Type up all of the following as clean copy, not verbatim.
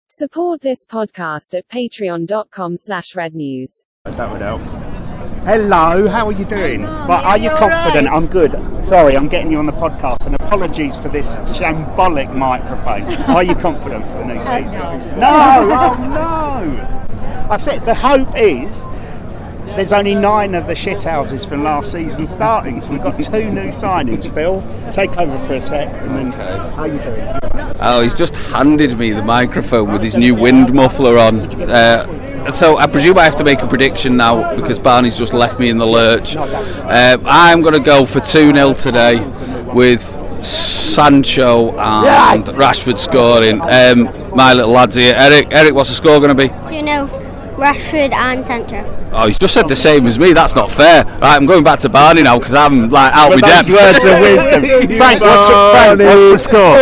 Support this podcast at patreon.com/rednews. That would help. Hello, how are you doing? Right, are you confident? right? I'm good. Sorry, I'm getting you on the podcast, and apologies for this shambolic microphone. Are you confident for the new season? No, oh no! I said the hope is there's only 9 of the shithouses from last season starting, so we've got 2 new signings. Phil, take over for a sec, and then how are you doing? Oh, he's just handed me the microphone with his new wind muffler on. So I presume I have to make a prediction now because Barney's just left me in the lurch. I'm going to go for 2-0 today with Sancho and Rashford scoring. My little lads here. Eric, what's the score going to be? 2-0, Rashford and Sancho. Oh, he's just said the same as me. That's not fair. Right, I'm going back to Barney now because I'm like out with depth. Words of wisdom. Frank, what's the score?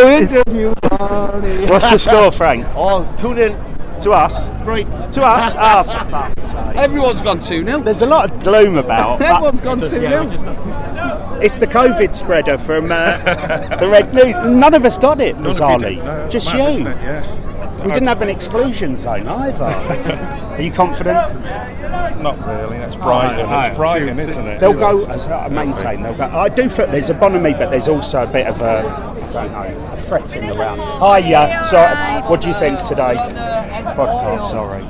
What's the score, Frank? Oh, 2-0. To us? Right. To us? Oh, for fuck's sake. Everyone's gone 2-0. There's a lot of gloom about. Everyone's gone 2-0. It's the COVID spreader from the Red News. None of us got it, bizarrely. Just you. You didn't have an exclusion zone either. Are you confident? Not really. That's Brighton. It's Brighton, isn't it? They'll go. I maintain they'll go. I do feel there's a bonhomie, but there's also a bit of a, I don't know, a fretting around. Hi, so what do you think today? Podcast, sorry.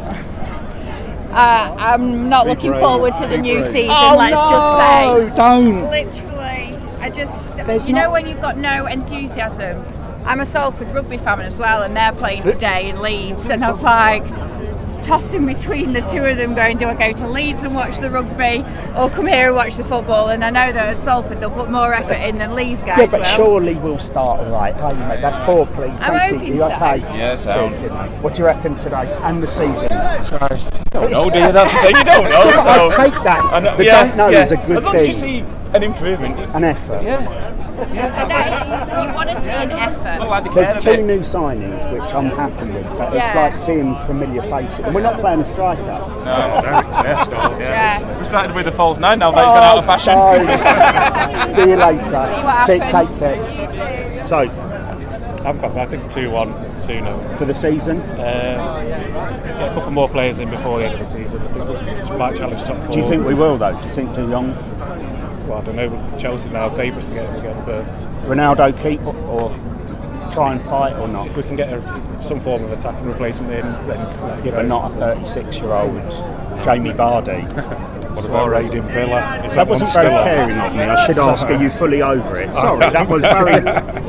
I'm not looking forward to the new season, let's just say. Don't. Literally, There's know when you've got no enthusiasm. I'm a Salford rugby fan as well, and they're playing today in Leeds, and I was like tossing between the two of them, going, do I go to Leeds and watch the rugby or come here and watch the football? And I know that at Salford they'll put more effort in than Leeds guys. Yeah, but surely we'll start all right. How you mate? That's 4, please. I'm hoping you so. okay? Yes, Cheers, good mate. What do you reckon today and the season? Don't know, do you? That's the thing, you don't know. I'll take that. The don't know is a good as long as you thing. see an improvement. An effort. You want to see an effort. There's 2 new signings, which I'm happy with, but it's like seeing familiar faces. And we're not playing a striker. No, we started with the false 9 now that he's gone out of fashion. See you later. Take care. So, I'm confident. I think 2-1, 2-0. for the season, Get a couple more players in before the end of the season. I think we might challenge top 4. do you think we will though? Do you think De Jong, Well, I don't know. Chelsea now favourites to get him again, but Ronaldo keep or try and fight or not? if we can get some form of attacking replacement in, then Yeah, but not a 36-year-old Jamie Vardy. What about raiding Villa? That wasn't very caring of me. I should ask, are you fully over it? Sorry, that was very... I'm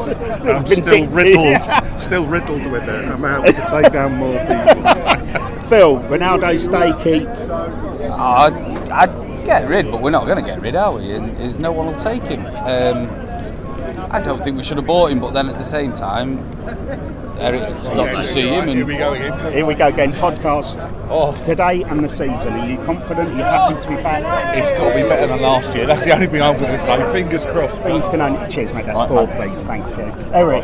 still riddled with it. I'm out to take down more people. Phil, Ronaldo stay, keep. I'd get rid, but we're not going to get rid, are we? And no one will take him. I don't think we should have bought him, but then at the same time, Eric's got to see him. And Here we go again. Here we go again, podcast today and the season. Are you confident? Are you happy to be back? It's got to be better than last year. That's the only thing I'm going to say. Fingers crossed. Things can only... Cheers, mate. That's 4, please. Thank you. Eric.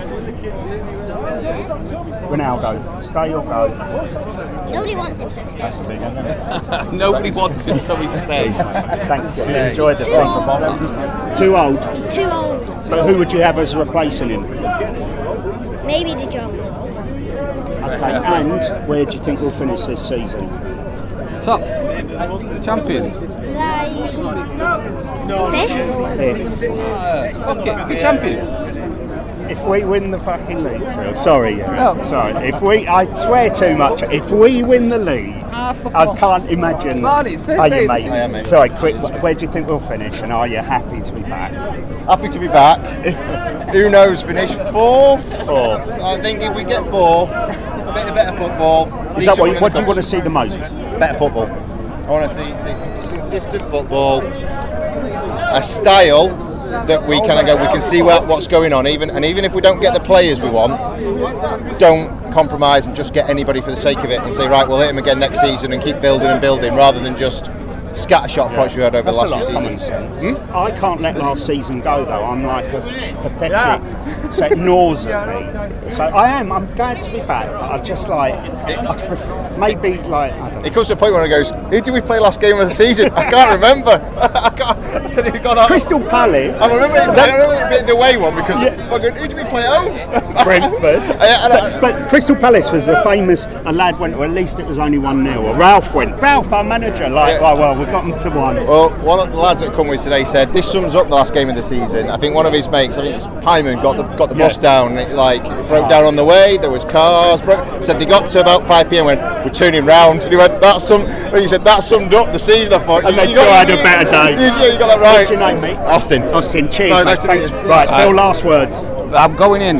Ronaldo, stay or go? Nobody wants him, so stay. nobody wants him, so he stays. Thank you. Enjoy the season. Too old. He's too old. But who would you have as replacing him? Maybe De Jong. Okay, and where do you think we'll finish this season? Top champions. Like 5th? 5th. Fuck it, we're champions. If we win the fucking league, Phil, sorry, sorry. I swear too much. If we win the league, I can't imagine. Barney, it's first Are day you, of the mate? season. Sorry, quick. Where do you think we'll finish? And are you happy to be back? Happy to be back. Who knows? Finish 4th. I think if we get 4th, a bit of better football. Is that what do you want to see the most? Better football. I want to see consistent football, a style that we can see what's going on. Even if we don't get the players we want, don't compromise and just get anybody for the sake of it and say, right, we'll hit him again next season and keep building and building, rather than just scattershot approach we had over the last few seasons. I can't let last season go though. I'm like a pathetic So it gnaws at me. So I'm glad to be back, but I just like, maybe like, I don't know. It comes to a point where it goes, who did we play last game of the season? I can't remember. I said it got Crystal Palace. I remember it being the away one because who did we play at home? Brentford. But Crystal Palace was the famous, a lad went, or at least it was only 1-0, or Ralph went, Ralph, our manager, well, we've got them to 1. Well, one of the lads that come with today said, this sums up the last game of the season. I think one of his mates, I think it's Hyman, got the bus down, it broke down on the way, there was cars, said they got to about 5 p.m. when we're turning round, and he went, that summed up the season. I thought, and so I had a better day. You got that right. What's your name, mate? Austin, cheers, mate. Nice to meet you. Right, Phil, last words. I'm going in.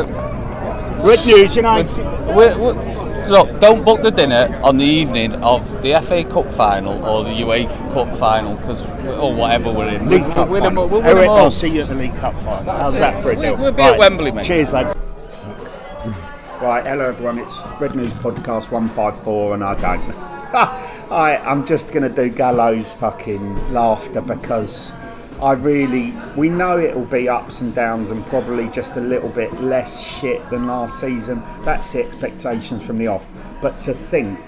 Red News United. Look, don't book the dinner on the evening of the FA Cup final or the UEFA Cup final, or whatever we're in. League Cup final. Eric, I'll see you at the League Cup final. How's that for a deal? We'll be at Wembley, mate. Cheers, lads. Right, hello everyone, it's Red News Podcast 154 and I don't know. I'm just going to do Gallows fucking laughter because we know it'll be ups and downs and probably just a little bit less shit than last season. That's the expectations from the off. But to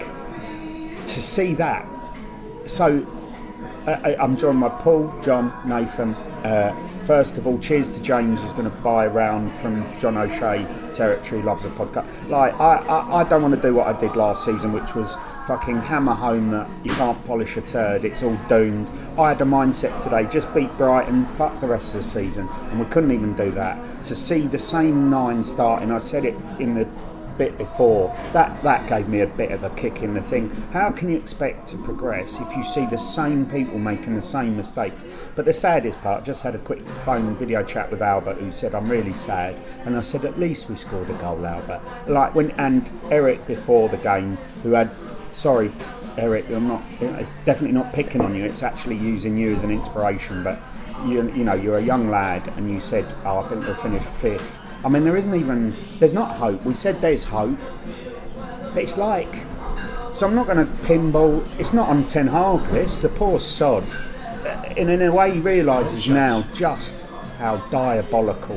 see that. So I'm joined by Paul, John, Nathan. First of all, cheers to James who's going to buy a round from John O'Shea territory, loves a podcast. Like I don't want to do what I did last season, which was fucking hammer home that you can't polish a turd, it's all doomed. I had a mindset today, just beat Brighton, fuck the rest of the season, and we couldn't even do that. To see the same 9 starting, I said it in the bit before, that gave me a bit of a kick in the thing. How can you expect to progress if you see the same people making the same mistakes? But the saddest part, just had a quick phone video chat with Albert who said I'm really sad, and I said at least we scored a goal, Albert. And Eric before the game, who had, sorry Eric, it's definitely not picking on you, it's actually using you as an inspiration, but you know you're a young lad and you said, I think we'll finish 5th. I mean, there's not hope. We said there's hope, but it's like, so I'm not going to pinball, it's not on Ten Hag list, the poor sod. And in a way he realises now just how diabolical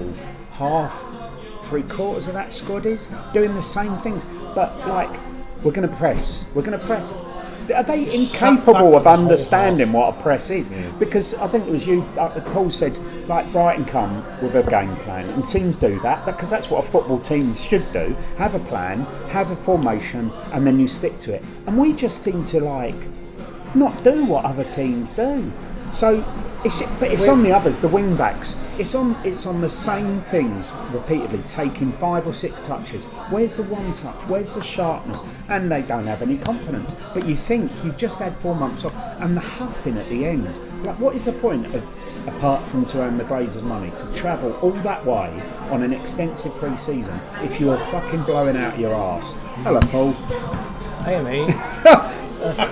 3/4 of that squad is, doing the same things. But like, we're going to press. Are they incapable of understanding what a press is? Because I think it was you, Paul said, like Brighton come with a game plan, and teams do that because that's what a football team should do. Have a plan, have a formation, and then you stick to it. And we just seem to not do what other teams do. So it's on the others, the wing backs. It's on the same things repeatedly, taking 5 or 6 touches. Where's the one touch? Where's the sharpness? And they don't have any confidence. But you think you've just had 4 months off, and the huffing at the end. Like, what is the point of, apart from to earn the Glazers' money, to travel all that way on an extensive pre-season if you're fucking blowing out your arse? Hello, Paul. Hey, mate. But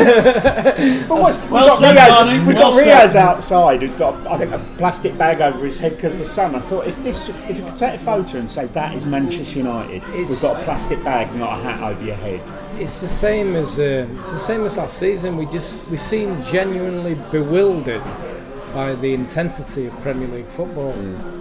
we've got Riaz outside who's got, I think, a plastic bag over his head because of the sun. I thought if you could take a photo and say that is Manchester United, we've got a plastic bag, not a hat over your head. It's the same as last season. We seem genuinely bewildered by the intensity of Premier League football.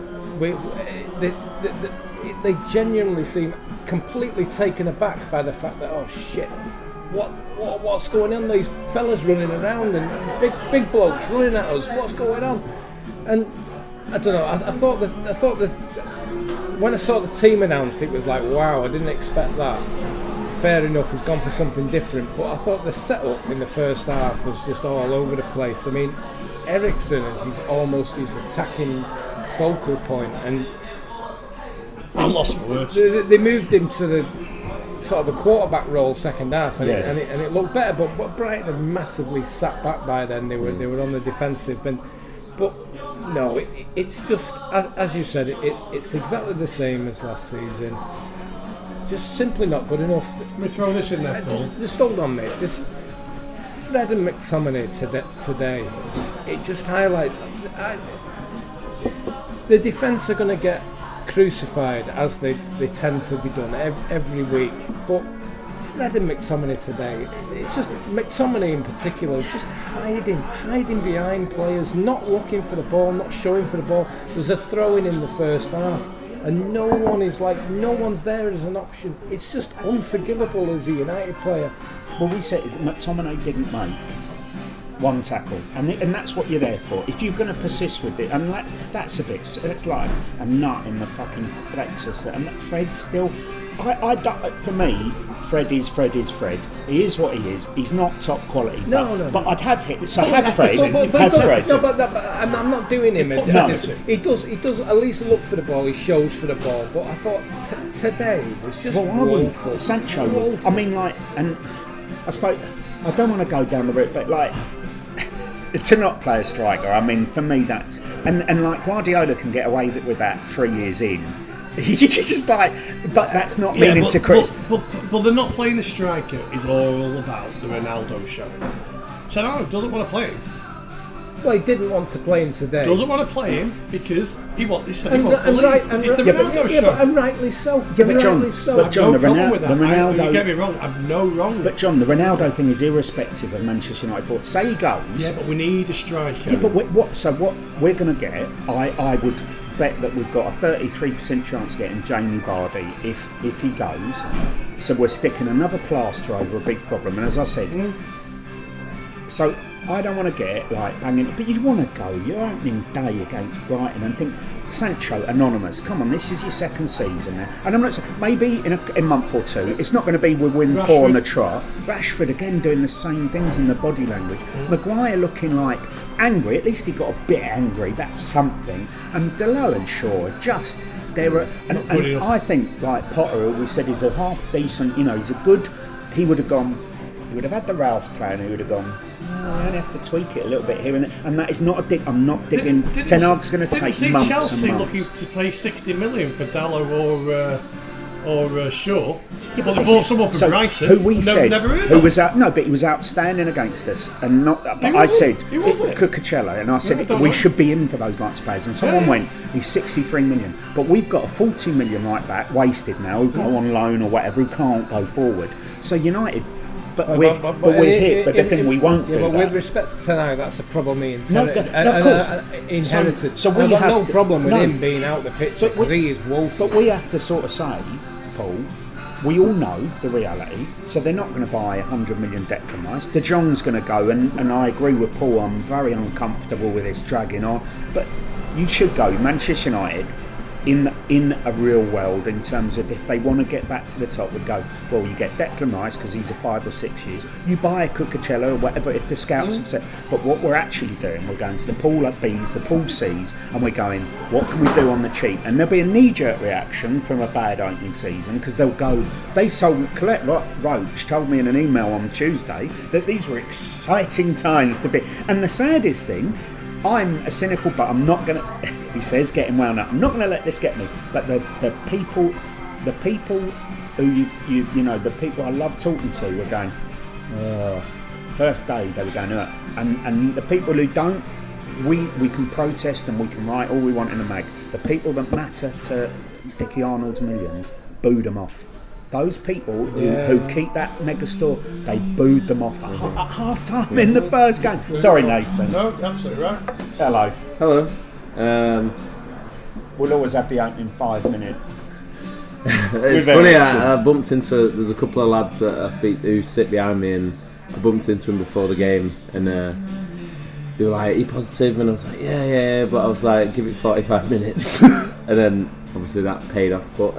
They genuinely seem completely taken aback by the fact that, oh shit, what's going on? These fellas running around and big blokes running at us. What's going on? And I don't know. I thought that when I saw the team announced, it was like, wow, I didn't expect that. Fair enough, he's gone for something different. But I thought the setup in the first half was just all over the place. I mean, Eriksen is almost his attacking focal point, and I'm lost for words. They moved him to the sort of a quarterback role second half, and it looked better. But Brighton had massively sat back by then. They were on the defensive, but no, it's just as you said. It's exactly the same as last season. Just simply not good enough. Let me throw this in there, Paul. Just hold on, mate. Just Fred and McTominay today. It just highlights the defence are going to get crucified as they tend to be done every week. But Fred and McTominay today, it's just McTominay in particular, just hiding behind players, not looking for the ball, not showing for the ball. There's a throw-in the first half. and no one's there as an option. It's just unforgivable as a United player. Well, we said McTominay didn't make one tackle, and that's what you're there for. If you're going to persist with it, and that's a bit, that's like a nut in the fucking plexus. And Fred's still, I don't, for me, Fred is Fred. He is what he is. He's not top quality. But I'd have him. So have Fred. I'm not doing him. He does at least look for the ball. He shows for the ball. But I thought today was just woeful. Sancho was. I mean, like, and I suppose I don't want to go down the route, but like, to not play a striker. I mean, for me, that's and like Guardiola can get away with that 3 years in. You're just like, but that's not meaning to Chris. But they're not playing a striker is all about the Ronaldo show. Serrano doesn't want to play him. Well, he didn't want to play him today. Doesn't want to play him because he wants to leave. And rightly so. But John, the Ronaldo. You get me wrong. I'm no wrong. But John, the Ronaldo thing is irrespective of Manchester United. For say he goes. Yeah, but we need a striker. Yeah, but what we're going to get? I would bet that we've got a 33% chance of getting Jamie Vardy if he goes. So we're sticking another plaster over a big problem. And as I said, so I don't want to get like banging, but you want to go your opening day against Brighton and think, Sancho, anonymous, come on, this is your second season now. And I'm not saying, maybe in a month or two, it's not going to be we'll win Rashford. 4 on the trot. Rashford again doing the same things in the body language. Maguire looking like angry, at least he got a bit angry, that's something. And Delal and Shaw just, they're and I think like Potter, we said he's a half decent, he's a good, he would have had the Ralph plan, he would have gone, I only have to tweak it a little bit here and there. And that is not a dig. I'm not digging. Ten Hag's going to take months and months. Chelsea looking to pay 60 million for Dallo or Shaw? Yeah, but they bought someone from Brighton. Who we said, never heard who was out? No, but he was outstanding against us, and not. But I said Cucurella, and I said we should be in for those likes of players. And someone went, he's 63 million, but we've got a 40 million right back wasted now, who go on loan or whatever, who can't go forward. So United. But we're hit, but the thing we won't do but that. With respect to Tenag, that's a problem he inherited. So we have no problem with him being out the picture because he is woeful. But we have to sort of say, Paul, we all know the reality, so they're not going to buy 100 million Declan Rice. De Jong's going to go, and I agree with Paul, I'm very uncomfortable with this dragging on, but you should go, Manchester United, in a real world, in terms of if they want to get back to the top, would go, well, you get Declan Rice because he's a 5 or 6 years, you buy a Cucurella or whatever if the scouts have said, but what we're actually doing, we're going to the pool B's, the pool C's, and we're going, what can we do on the cheap? And there'll be a knee-jerk reaction from a bad opening season because they'll go, Colette Roach told me in an email on Tuesday that these were exciting times to be, and the saddest thing, I'm a cynical, but I'm not going to, he says, getting wound up, I'm not going to let this get me, but the people who the people I love talking to were going, first day they were going, and the people who don't, we can protest and we can write all we want in a mag. The people that matter to Dickie Arnold's millions, booed them off. Those people who keep that megastore, they booed them off at half time in the first game. Sorry, Nathan. No, absolutely right. Hello. We'll always have the opening 5 minutes. It's funny, I bumped into, there's a couple of lads that I speak who sit behind me, and I bumped into them before the game, and they were like, are you positive? And I was like, yeah, but I was like, give it 45 minutes. And then obviously that paid off, but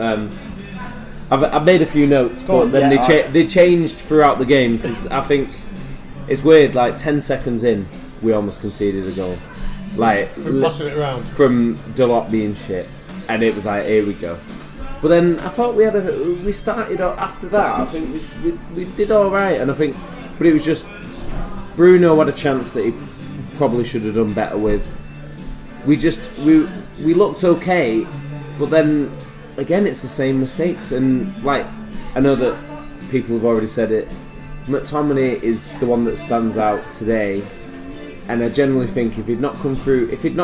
I've made a few notes, but then they changed throughout the game, because I think it's weird, like 10 seconds in we almost conceded a goal, like from passing it around, from Dalot being shit, and it was like, here we go. But then I thought we started after that, I think we did alright, and I think, but it was just Bruno had a chance that he probably should have done better with. We looked okay, but then again, it's the same mistakes, and like I know that people have already said it, McTominay is the one that stands out today, and I generally think if he'd not come through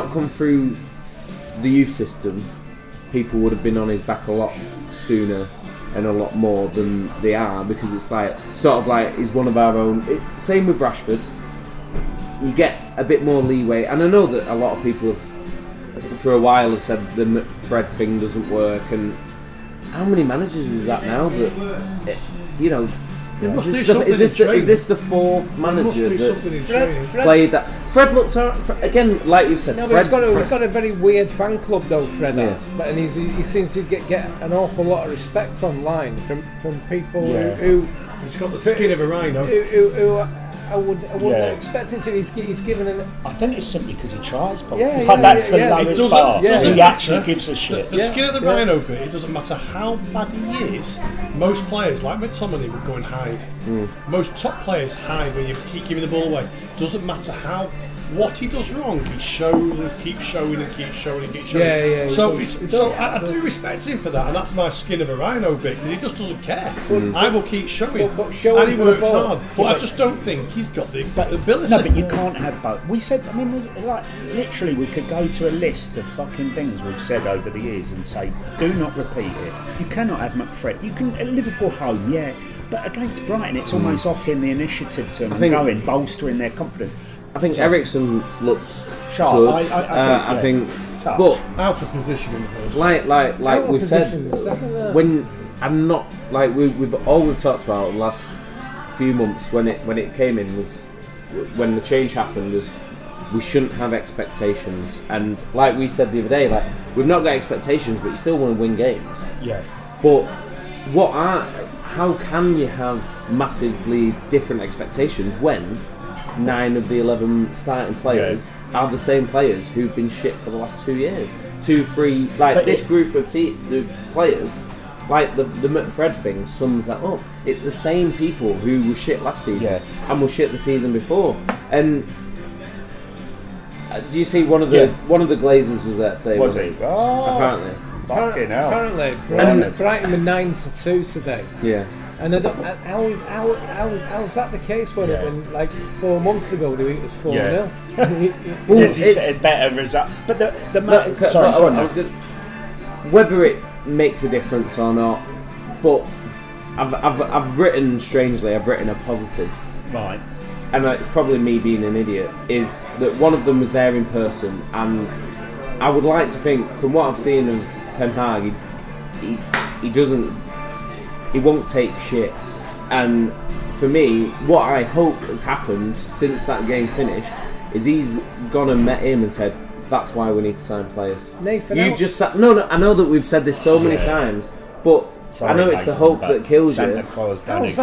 the youth system, people would have been on his back a lot sooner and a lot more than they are, because it's like sort of like he's one of our own. Same with Rashford, you get a bit more leeway, and I know that a lot of people have for a while have said the Fred thing doesn't work, and how many managers is that now? That you know, is this the fourth manager that's played that? Fred looked again, like you've said. No, Fred, but he's got a very weird fan club though, Fred has, and he seems to get an awful lot of respect online from people who. He's got the skin of a rhino. Who I wouldn't expect him to. He's given an. I think it's simply because he tries. Probably. That's the lowest bar. He actually gives a shit. The skin of the rhino bit. It doesn't matter how bad he is. Most players, like McTominay, would go and hide. Most top players hide when you keep giving the ball away. Doesn't matter what he does wrong, he shows and keeps showing and keeps showing and keeps showing. So I do respect him for that, and that's my skin of a rhino bit, because he just doesn't care. I will keep showing, and he works hard. But I just don't think he's got the ability. No, but you can't have both. We said, literally, we could go to a list of fucking things we've said over the years and say, do not repeat it. You cannot have McFred. You can at Liverpool home, but against Brighton, it's almost offering the initiative to them, bolstering their confidence. I think Ericsson looked sharp. Good. I think, tough. But out of position in the first. Like we've said, when I'm not like we've talked about the last few months when it came in was when the change happened was we shouldn't have expectations, and like we said the other day, like we've not got expectations, but you still want to win games. Yeah. But how can you have massively different expectations when 9 of the 11 starting players are the same players who've been shit for the last 2 years? 2-3, this group of players, like the McFred thing sums that up. It's the same people who were shit last season and were shit the season before. And do you see one of the Glazers was there today? Was he? Oh, apparently. Apparently, Brighton were 9-2 today. Yeah. And I don't, how's that the case when like 4 months ago it was 4-0? Yes, he said better result. But whether it makes a difference or not, but I've written a positive. Right. And it's probably me being an idiot, is that one of them was there in person, and I would like to think, from what I've seen of Ten Hag, he won't take shit. And for me, what I hope has happened since that game finished is he's gone and met him and said, that's why we need to sign players. Nathan, no, I know that we've said this so many times, but I know it's the hope that kills you. How's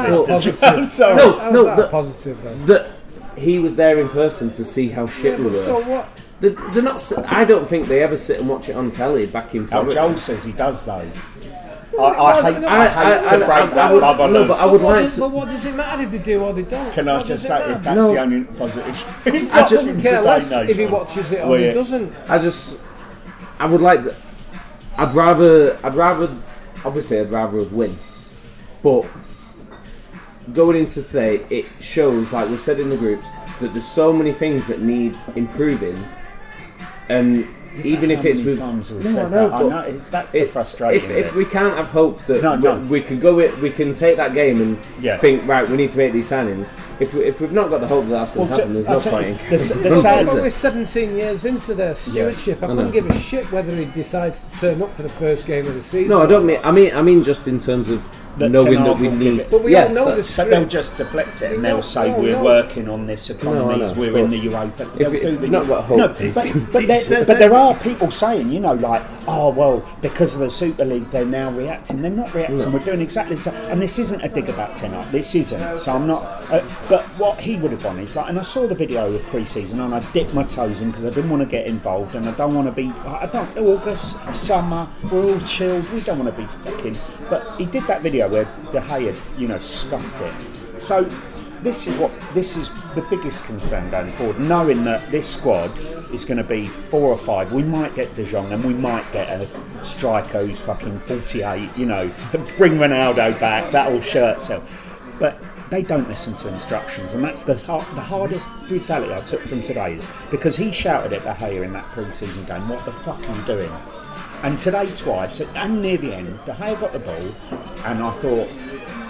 that positive then? That he was there in person to see how shit we were. So what? They're not. I don't think they ever sit and watch it on telly back in time. Joel says he does though. I hate to break that bubble. No, but I would like to. But what does it matter if they do or they don't? Can I just say, if that's the only positive thing? I couldn't care less if he watches it or he doesn't. I would like. I'd rather. Obviously, I'd rather us win. But going into today, it shows, like we've said in the groups, that there's so many things that need improving, and even if it's with that's the frustration. If we can't have hope that we can we can take that game and think, right, we need to make these signings. If we've not got the hope that that's going to happen, there's no point. We're 17 years into their stewardship. I couldn't give a shit whether he decides to turn up for the first game of the season. No, I don't mean. I mean just in terms of knowing that we need. But we all know the script. But they'll just deflect it and they'll say we're working on this economy. We're in the Europa. If we've not got hope, but there are people saying, oh well, because of the Super League, they're now reacting. They're not reacting. No. We're doing exactly the same. And this isn't a dig about Ten Hag. This isn't. So I'm not. But what he would have done is and I saw the video of pre-season and I dipped my toes in because I didn't want to get involved and I don't want to be. August, summer, we're all chilled. We don't want to be fucking. But he did that video where De Gea had, scuffed it. So this is the biggest concern going forward, knowing that this squad is going to be 4 or 5. We might get De Jong and we might get a striker who's fucking 48, bring Ronaldo back, that'll shirt sell. But they don't listen to instructions, and that's the hardest brutality I took from today is because he shouted at De Gea in that pre-season game, what the fuck are you doing? And today twice, and near the end, De Gea got the ball, and I thought,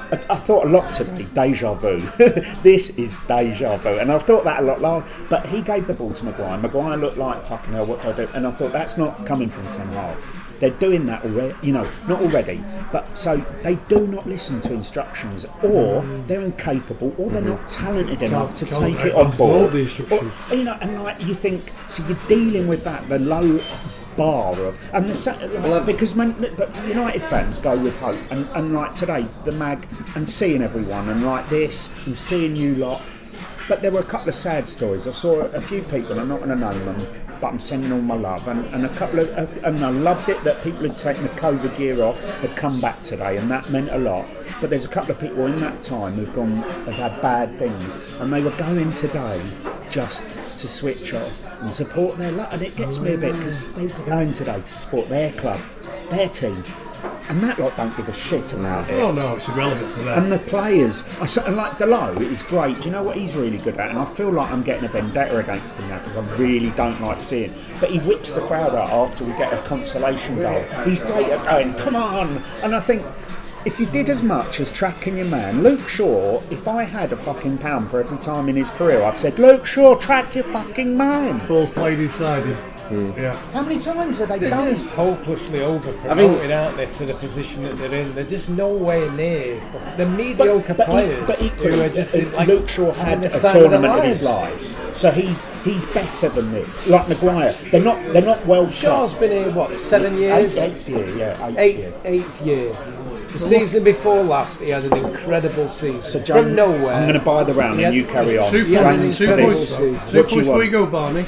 I thought a lot today, deja vu. This is deja vu. And I thought that a lot last. But he gave the ball to Maguire. Maguire looked like, fucking hell, what do I do? And I thought, that's not coming from Ten Hag. They're doing that already, not already, but so they do not listen to instructions, or they're incapable, or they're not talented enough to take it on board. Or, and like you think, so you're dealing with that, the low bar of, and because United fans go with hope, and like today, the mag, and seeing everyone, and like this, and seeing you lot. But there were a couple of sad stories. I saw a few people, I'm not going to name them, but I'm sending all my love, and a couple of, and I loved it that people had taken the COVID year off, had come back today, and that meant a lot. But there's a couple of people in that time have had bad things, and they were going today just to switch off and support their luck, and it gets me a bit because they were going today to support their club, their team. And that lot don't give a shit about it. Oh no, it's irrelevant to them. And the players, and like Delo is great. Do you know what he's really good at? And I feel like I'm getting a vendetta against him now because I really don't like seeing. But he whips the crowd out after we get a consolation goal. He's great at going, come on. And I think if you did as much as tracking your man, Luke Shaw, if I had a fucking pound for every time in his career I've said, Luke Shaw, track your fucking man. Ball's played inside him. Yeah. How many times have they They're done? just hopelessly over-promoted, aren't they, to the position that they're in? They're just nowhere near the mediocre players. But equally, who are just like Luke Shaw had a tournament of his lives, so he's better than this. Like Maguire, they're not well. Shaw's been here what 7 years? Eighth year, yeah. Eighth year. The season before last, he had an incredible season. So John, from nowhere. I'm going to buy the round and you carry on. 2 points. 2 points before you go, Barney.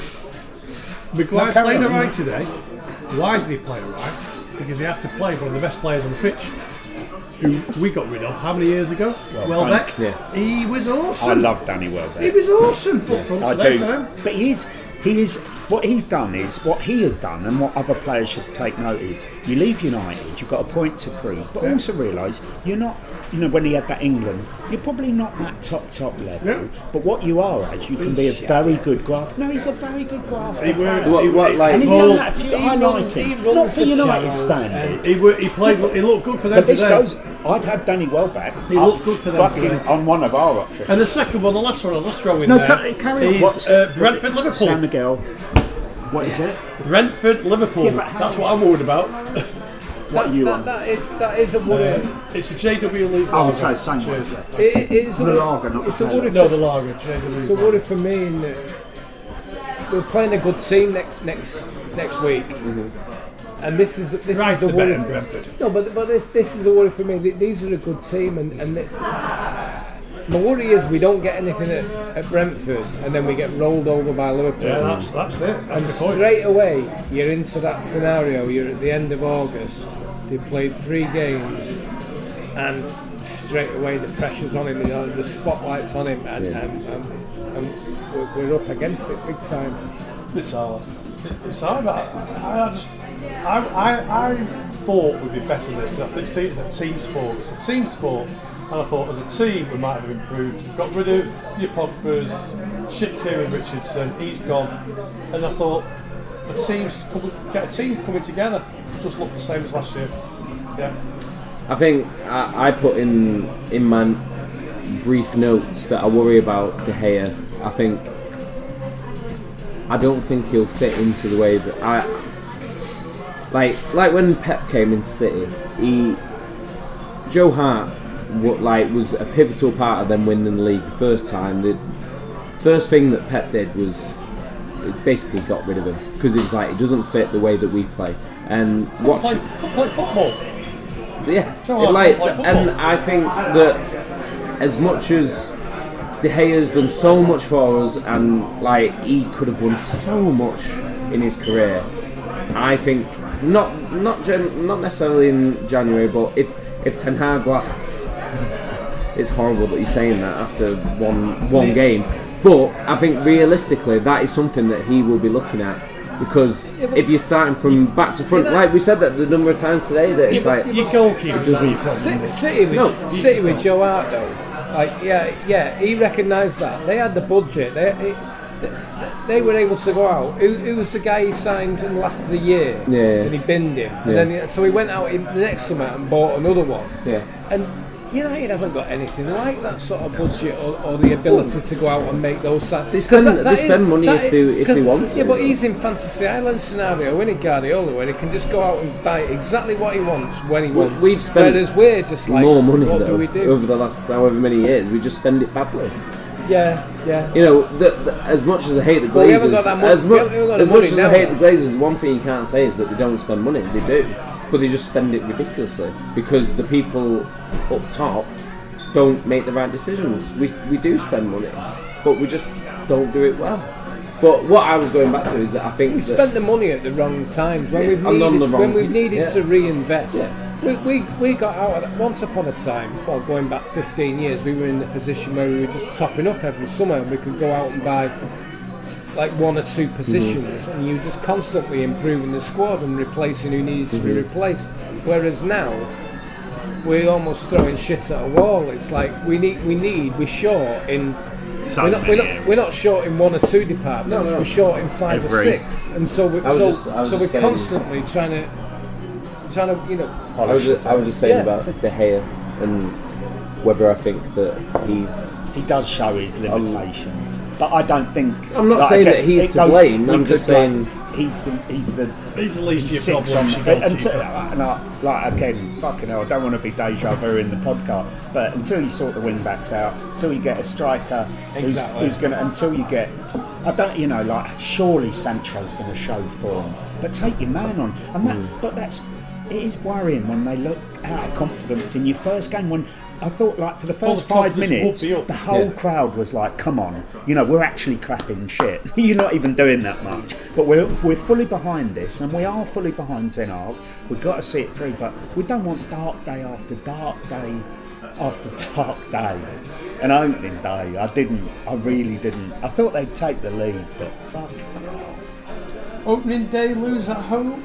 Maguire played alright today. Why did he play alright? Because he had to play one of the best players on the pitch, who we got rid of how many years ago? Welbeck. Yeah. He was awesome. I love Danny Welbeck. He was awesome up front today, fam. But he is what he's done is what he has done, and what other players should take note is you leave United, you've got a point to prove, but also realise you're not. When he had that England, you're probably not that top level. Yeah. But what you are as you can be a very good grafter. No, he's a very good grafter. He and he's done that a few. I like him. Not for United standard. He looked good for them but this today. goes. I'd have Danny Welbeck. He looked good for them today. On one of our options. And the second one, the last one, I'll just throw in there. Carry on. Brentford Liverpool. San Miguel. What is it? Brentford Liverpool. That's what I'm worried about. What you want? That is a worry. It's a JW Leeds lager. Oh, sorry, same one. It's the lager, not it's the worry. No, the lager. JW it's a worry for me in that we're playing a good team next week, and this is a worry. Brentford. No, but this is a worry for me. These are a good team, and my worry is we don't get anything at Brentford, and then we get rolled over by Liverpool. Yeah, that's it. And straight away, you're into that scenario. You're at the end of August. They played 3 games, and straight away the pressure's on him. The spotlight's on him, and we're up against it big time. It's hard. I thought we'd be better than this because I think it's a team sport. It's a team sport. And I thought, as a team, we might have improved. Got rid of your Pogba's, shipped Kieran Richardson, he's gone. And I thought, get a team coming together, just look the same as last year. Yeah. I think I put in my brief notes that I worry about De Gea. I don't think he'll fit into the way that like when Pep came into City, Joe Hart was a pivotal part of them winning the league the first time. The first thing that Pep did was it basically got rid of him because it was like it doesn't fit the way that we play. And play football. Yeah, and I think that as much as De Gea's done so much for us, and he could have won so much in his career, I think not necessarily in January, but if Ten Hag lasts. It's horrible that you're saying that after one game, but I think realistically that is something that he will be looking at, because if you're starting from back to front, like we said that the number of times today, that it's City with Joe Hart though, he recognised that they had the budget. They were able to go out. Who was the guy he signed in the last of the year? Yeah. And he binned him. And then so he went out in the next summer and bought another one. Yeah. And United haven't got anything like that sort of budget or the ability to go out and make those signings. They spend money if they want to. Yeah, but he's in Fantasy Island scenario, isn't he, Guardiola, where he can just go out and buy exactly what he wants when he wants. We've spent whereas we're just like, more money what though, do we do? over the last however many years. We just spend it badly. Yeah. You know, as much as I hate the Glazers, as much as I hate the Glazers, one thing you can't say is that they don't spend money. They do, but they just spend it ridiculously because the people up top don't make the right decisions. We do spend money, but we just don't do it well. But what I was going back to is that I think we spent the money at the wrong times when we've needed to reinvest. Yeah. We got out of that. Once upon a time, well, going back 15 years, we were in the position where we were just topping up every summer and we could go out and buy like one or two positions and you were just constantly improving the squad and replacing who needed to be replaced. Whereas now, we're almost throwing shit at a wall. It's like we're short in... We're not short in one or two departments, we're short in five or six. And so we're constantly trying to, you know... I was just saying about De Gea and whether I think that he does show his limitations, but I don't think. I'm not saying that he's to blame. I'm just saying he's the the least he of your sits problems. Again, fucking hell, I don't want to be deja vu in the podcast, but until you sort the wing backs out, until you get a striker who's going to, until you get, I don't, you know, like surely Sancho's going to show form, but take your man on, and that, but it is worrying when they look out of confidence in your first game. When I thought, like, for the first 5 minutes, the whole crowd was like, "Come on, you know, we're actually clapping shit. You're not even doing that much." But we're fully behind this, and we are fully behind Ten Hag. We've got to see it through, but we don't want dark day after dark day after dark day. And opening day, I really didn't. I thought they'd take the lead, but fuck. Opening day, lose at home.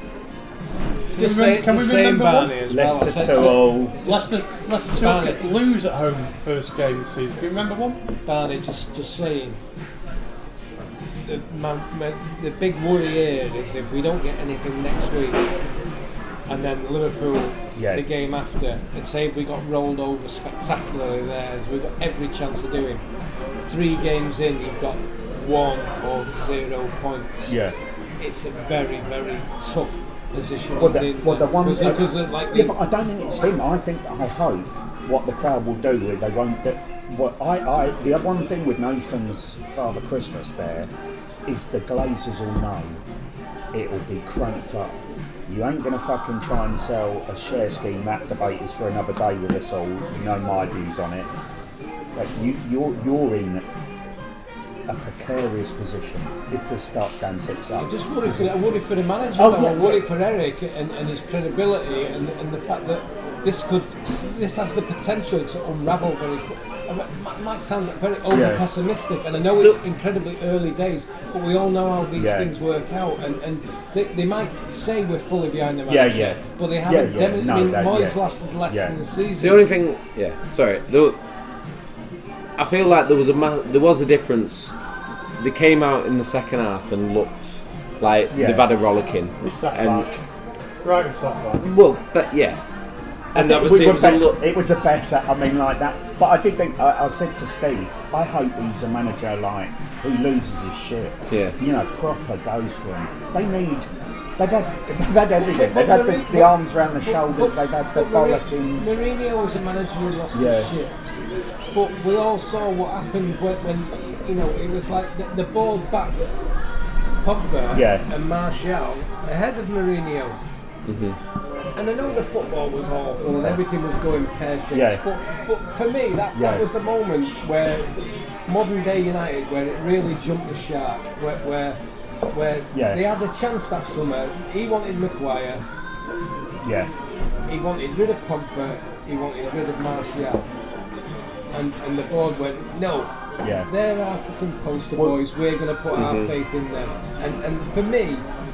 Can we remember one? Leicester 2-0. Leicester 2-0 lose at home first game of the season. Can you remember one? Barney, just saying. The big worry here is if we don't get anything next week, and then Liverpool the game after, and say if we got rolled over spectacularly there, we've got every chance of doing. 3 games in, you've got 1 or 0 points. Yeah, it's a very, very tough position. But I don't think it's him. I hope what the crowd will do is they won't. The one thing with Nathan's Father Christmas there is the Glazers will know it will be cranked up. You ain't gonna fucking try and sell a share scheme. That debate is for another day with us all. You know my views on it. But you're in a precarious position if this starts going tits up. I just worry for the manager. I worry for Eric and his credibility and the fact that this has the potential to unravel very quickly. It might sound very over-pessimistic, and I know it's incredibly early days, but we all know how these things work out, and they might say we're fully behind the manager, but they haven't demonstrated. Moyes lasted less than the season. The only thing, I feel like there was a difference. They came out in the second half and looked like they've had a rollicking. We sat back. Right and sat back. Well, but and obviously it was a better. I mean, like that. But I did think I said to Steve, I hope he's a manager like who loses his shit. Yeah. You know, proper goes for him. They've had everything. They've had the arms around the shoulders. They've had the bollockings. Mourinho was a manager who lost his shit. But we all saw what happened when you know, it was like the board backed Pogba and Martial ahead of Mourinho. Mm-hmm. And I know the football was awful and everything was going pear-shaped, but for me that was the moment where modern day United, where it really jumped the shark, where they had a chance that summer. He wanted Maguire. Yeah. He wanted rid of Pogba. He wanted rid of Martial. And the board went, no. Yeah. They're our fucking poster boys. We're going to put our faith in them. And for me,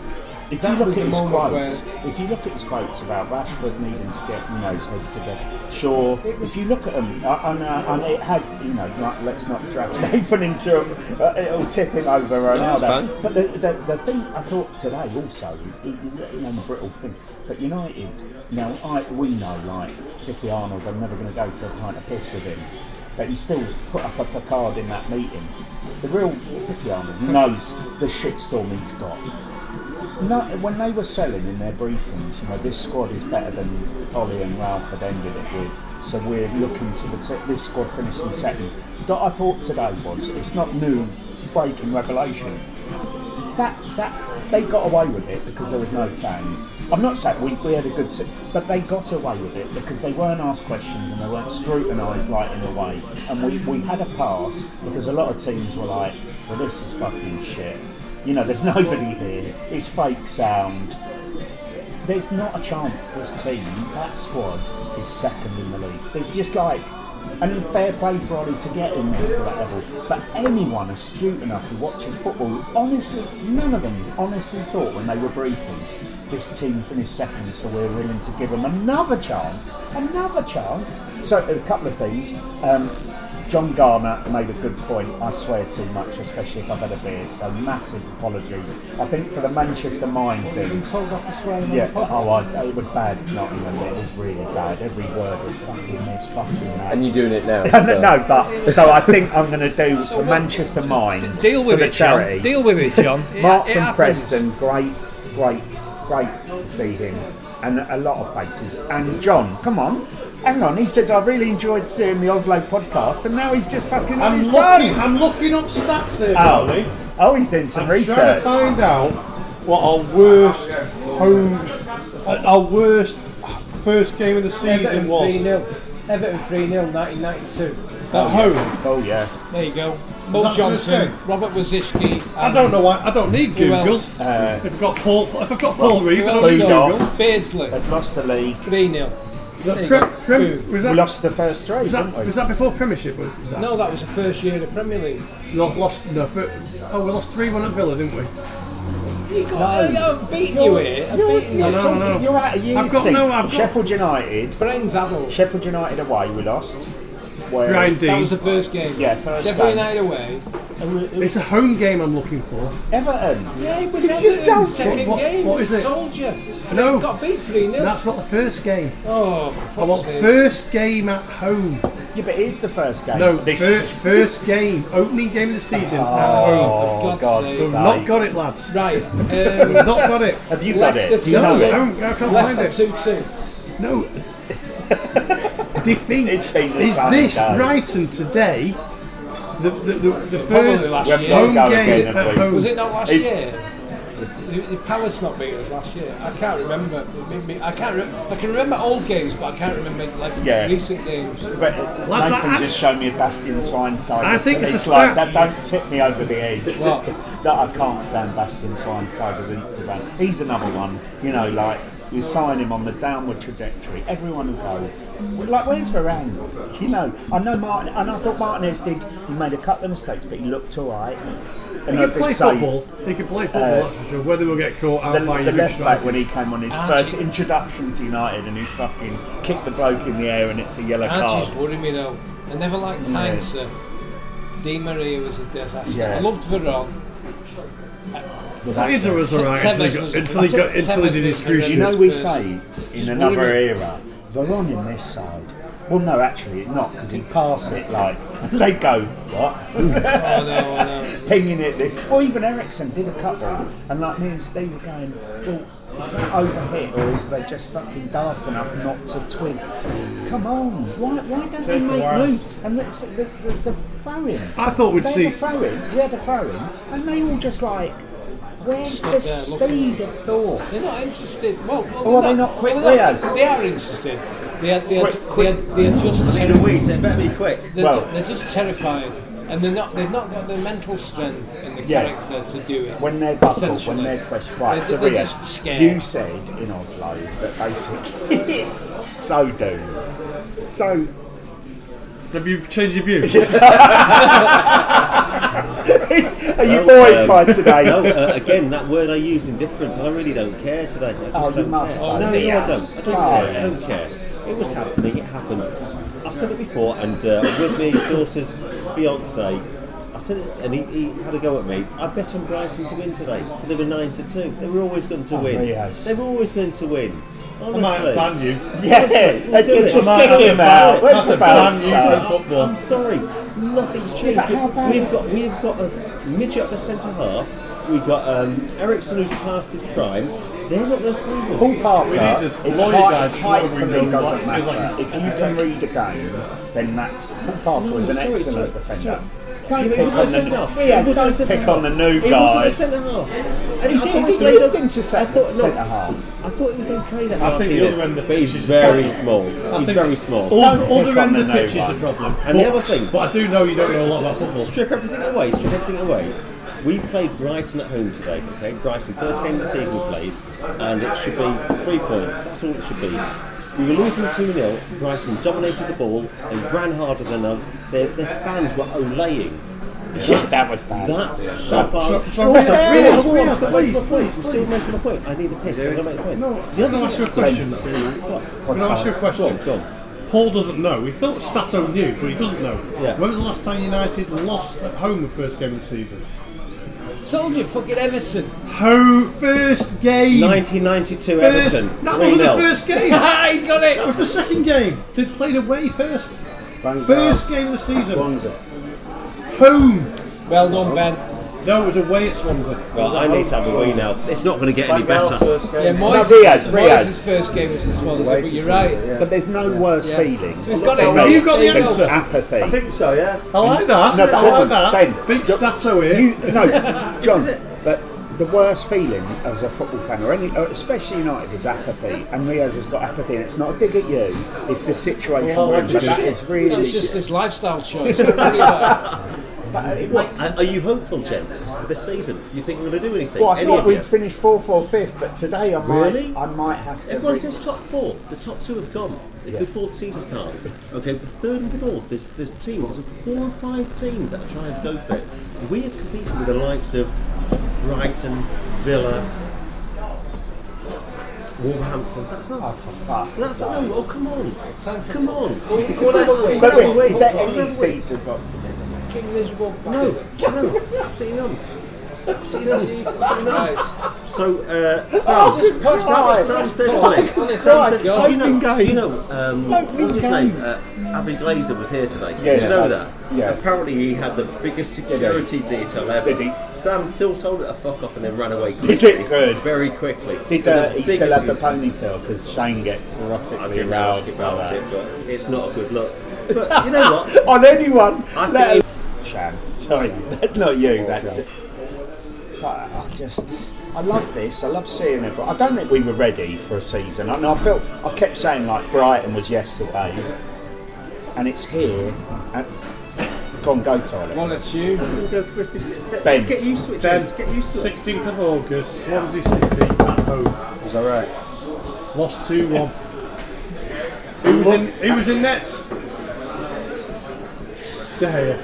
If you look at his quotes about Rashford needing to get his head together, sure. If you look at them, and it had like, let's not drag Nathan into him. It'll tip him over Ronaldo. But the thing I thought today also is the brittle thing. But United now, we know like Dickie Arnold, I'm never going to go for a pint of piss with him. But he still put up a facade in that meeting. The real Dickie Arnold knows the shitstorm he's got. No, when they were selling in their briefings, this squad is better than Ollie and Ralph had ended it with. So we're looking to this squad finishing second. What I thought today was it's not new breaking revelation. That they got away with it because there was no fans. I'm not saying we had a good, but they got away with it because they weren't asked questions and they weren't scrutinised like in a way. And we had a pass because a lot of teams were like, well, this is fucking shit. There's nobody here. It's fake sound. There's not a chance this team, that squad, is second in the league. There's just like, and fair play for Ollie to get in this to that level. But anyone astute enough who watches football, honestly, none of them honestly thought when they were briefing, this team finished second, so we're willing to give them another chance. So a couple of things. John Garner made a good point. I swear too much, especially if I've had a beer, so massive apologies. I think for the Manchester mind thing. Been told off for swearing yeah, on the podcast. It was bad, not even, it was really bad. Every word was fucking this, fucking that. And you're doing it now. So. No, but so I think I'm going to do the Manchester mind deal with for it, the charity. John. Deal with it, John. Mark from Preston, great to see him, and a lot of faces. And John, come on. Hang on, he says I really enjoyed seeing the Oslo podcast, and now he's just fucking on his phone. I'm looking up stats here, Barney. Oh, he's doing some research. Trying to find out what our worst first game of the season was. Everton 3-0, 1992. At home. Oh yeah. There you go. Bo Johnson, Robert Wazicki. I don't know why. I don't need Google. If I've got Paul Reeve, I don't need Google. Beardsley. They've lost the league. 3-0. We lost the first three. Was that before Premiership? Was that? No, that was the first year of the Premier League. We lost 3-1 at Villa, didn't we? I've beaten you here. No. You're out of year 6. Sheffield United. Brains addled. Sheffield United away, we lost. Brian Dean. That was the first game. Yeah, first Sheffield game. United away. It's a home game I'm looking for. Everton. Yeah, it was It's Everton. just Second game. What is it? I told you. No. Got beat 3-0. That's not the first game. Oh, for I fuck's want sake. first game at home. Yeah, but it is the first game. No, first game, opening game of the season at home. Oh, God's sake. We've not got it, lads. Right. We've not got it. Have you got it? Leicester Do you know it? I can't find Leicester it. 2-2. No. Defeat. It's been the Is same this day. Brighton today? The first last year. home Go game again, at haven't we? home. Was it not last It's- year? The Palace not beat us last year. I can't remember. I can remember old games, but I can't remember recent games. But Lads, Nathan just showed me a Bastian Schweinsteiger. I think it's a like, stat. that don't tip me over the edge. What? That I can't stand Bastian Schweinsteiger's Instagram. He's another one, like you sign him on the downward trajectory. Everyone will go, like, where's Varane? I know Martin, and I thought Martinez he made a couple of mistakes, but he looked alright. He can play football. He can play football, that's for sure. Whether we'll get caught out by the your left back strikers. when he came on his first introduction to United and he fucking kicked the bloke in the air and it's a yellow card. Archie's worried me though. I never liked Heinz. Di Maria was a disaster. I loved Varane. Inter was alright until he did his crucial. You know, we say in another era, Varane in this side. Well, no, actually, not, because he'd pass it like, they go, what? I know. Pinging it. Or even Ericsson did a couple, and like me and Steve were going, well, is that overhit, or is they just fucking daft enough not to twig? Come on, why don't they make moves? And the throw-in. I thought we'd see. We had a throw-in, and they all just like, where's the speed of thought? They're not interested. Well, are they not quick rears? They are interested. They're just it better be quick. They're just terrified, and they've not got the mental strength and the character to do it. When they're buckled, when they're questioned. Right, so they're just scared. You said in Oslo that basically it's so doomed. So have you changed your views? Are you buoyed by today? No, again, that word I used, indifference, I really don't care today. I just don't care. No, I don't care. It was happening, it happened. I've said it before, and with my daughter's fiance, I said it, and he had a go at me. I bet on Brighton to win today, because they were 9-2. They were always going to win. They were always going to win. Honestly. I might have banned you. Yeah, just kick him out. Where's the ban you from football? I'm sorry, nothing's changed. We've got a midget at the centre half. We've got Ericsson who's past his prime. They're not the same. Paul Parker, this lawyer guy to height know for we me know doesn't like- matter. If you can read a game, then that's Paul Parker was an excellent defender. Don't He pick wasn't on a centre half. the don't pick on the new He guy. wasn't a centre half. And He moved into centre half. I thought it was okay that I think the Martinez, other end of the but he's pitch is very small. He's think very small. Other end of the the pitch new is a one. problem. And the other thing, But I do know you don't know a lot about football. strip everything away. We played Brighton at home today, okay? Brighton, first game of the season we played, and it should be 3 points. That's all it should be. We were losing 2-0. Brighton dominated the ball. They ran harder than us. Their fans were olaying. That was bad. That's so far. So Please, I'm still making a point. I need a piss. I'm going to make a point. No, I'm going to ask you a question. I'm going to ask you a question. Go on. Paul doesn't know. He thought Stato knew, but he doesn't know. Yeah. When was the last time United lost at home the first game of the season? Told you, fucking Everton. First game. 1992 Everton. That wasn't the first game. He got it. That was the second game. They played away first. First game of the season. Swansea. Home. Well done, Ben. No, it was away at Swansea. Well, I need to have a wee now. It's not going to get any better. Yeah, Moyes' Riaz. first game was in Swansea, but you're right. But there's no worse feeling. So he's got it. Have you got the than answer? apathy. I think so, yeah. I like that. No, but I like that. Ben, Big Stato here. No, John, but the worst feeling as a football fan, or especially United, is apathy. And Riaz has got apathy, and it's not a dig at you, it's the situation we're in. But that is really... It's just his lifestyle choice. Don't worry about it. But it What, makes... are you hopeful, gents, this season? You think we're going to do anything? Well, I Any thought of we'd you? finish 4th or 5th, but today I might have to... Everyone says top 4. The top 2 have gone before the season starts. Okay, the 3rd and the 4th, there's teams, there's 4 or 5 teams that are trying to go for it. We are competing with the likes of Brighton, Villa, Wolverhampton. That's us. Oh, for fuck. That's no. Oh, come on. Come on. But wait, is there any seeds of optimism? Fucking miserable. No, absolutely none. Absolutely none. Right. So, Sam said to me, do you know, what's his name? Avi Glazer was here today. Yeah, Did you know that? Yeah. Apparently he had the biggest security detail ever. Did he? Sam still told it to fuck off and then ran away Did quickly. it? Good. Very quickly. Did he still have the ponytail? Because Shane gets I erotically didn't ask aroused about by it, that. but it's not a good look. But you know what? On anyone! I Let think Shan. Sorry, that's not you. That's just... I love this. I love seeing it. But I don't think we were ready for a season. I kept saying like Brighton was yesterday, and it's here. And, go on, go Tyler. Well, it's you. Ben. Get used to it, James. Get used to it. 16th of August, Swansea City at home. Is that right? Lost 2-1. Who was in nets? De Gea.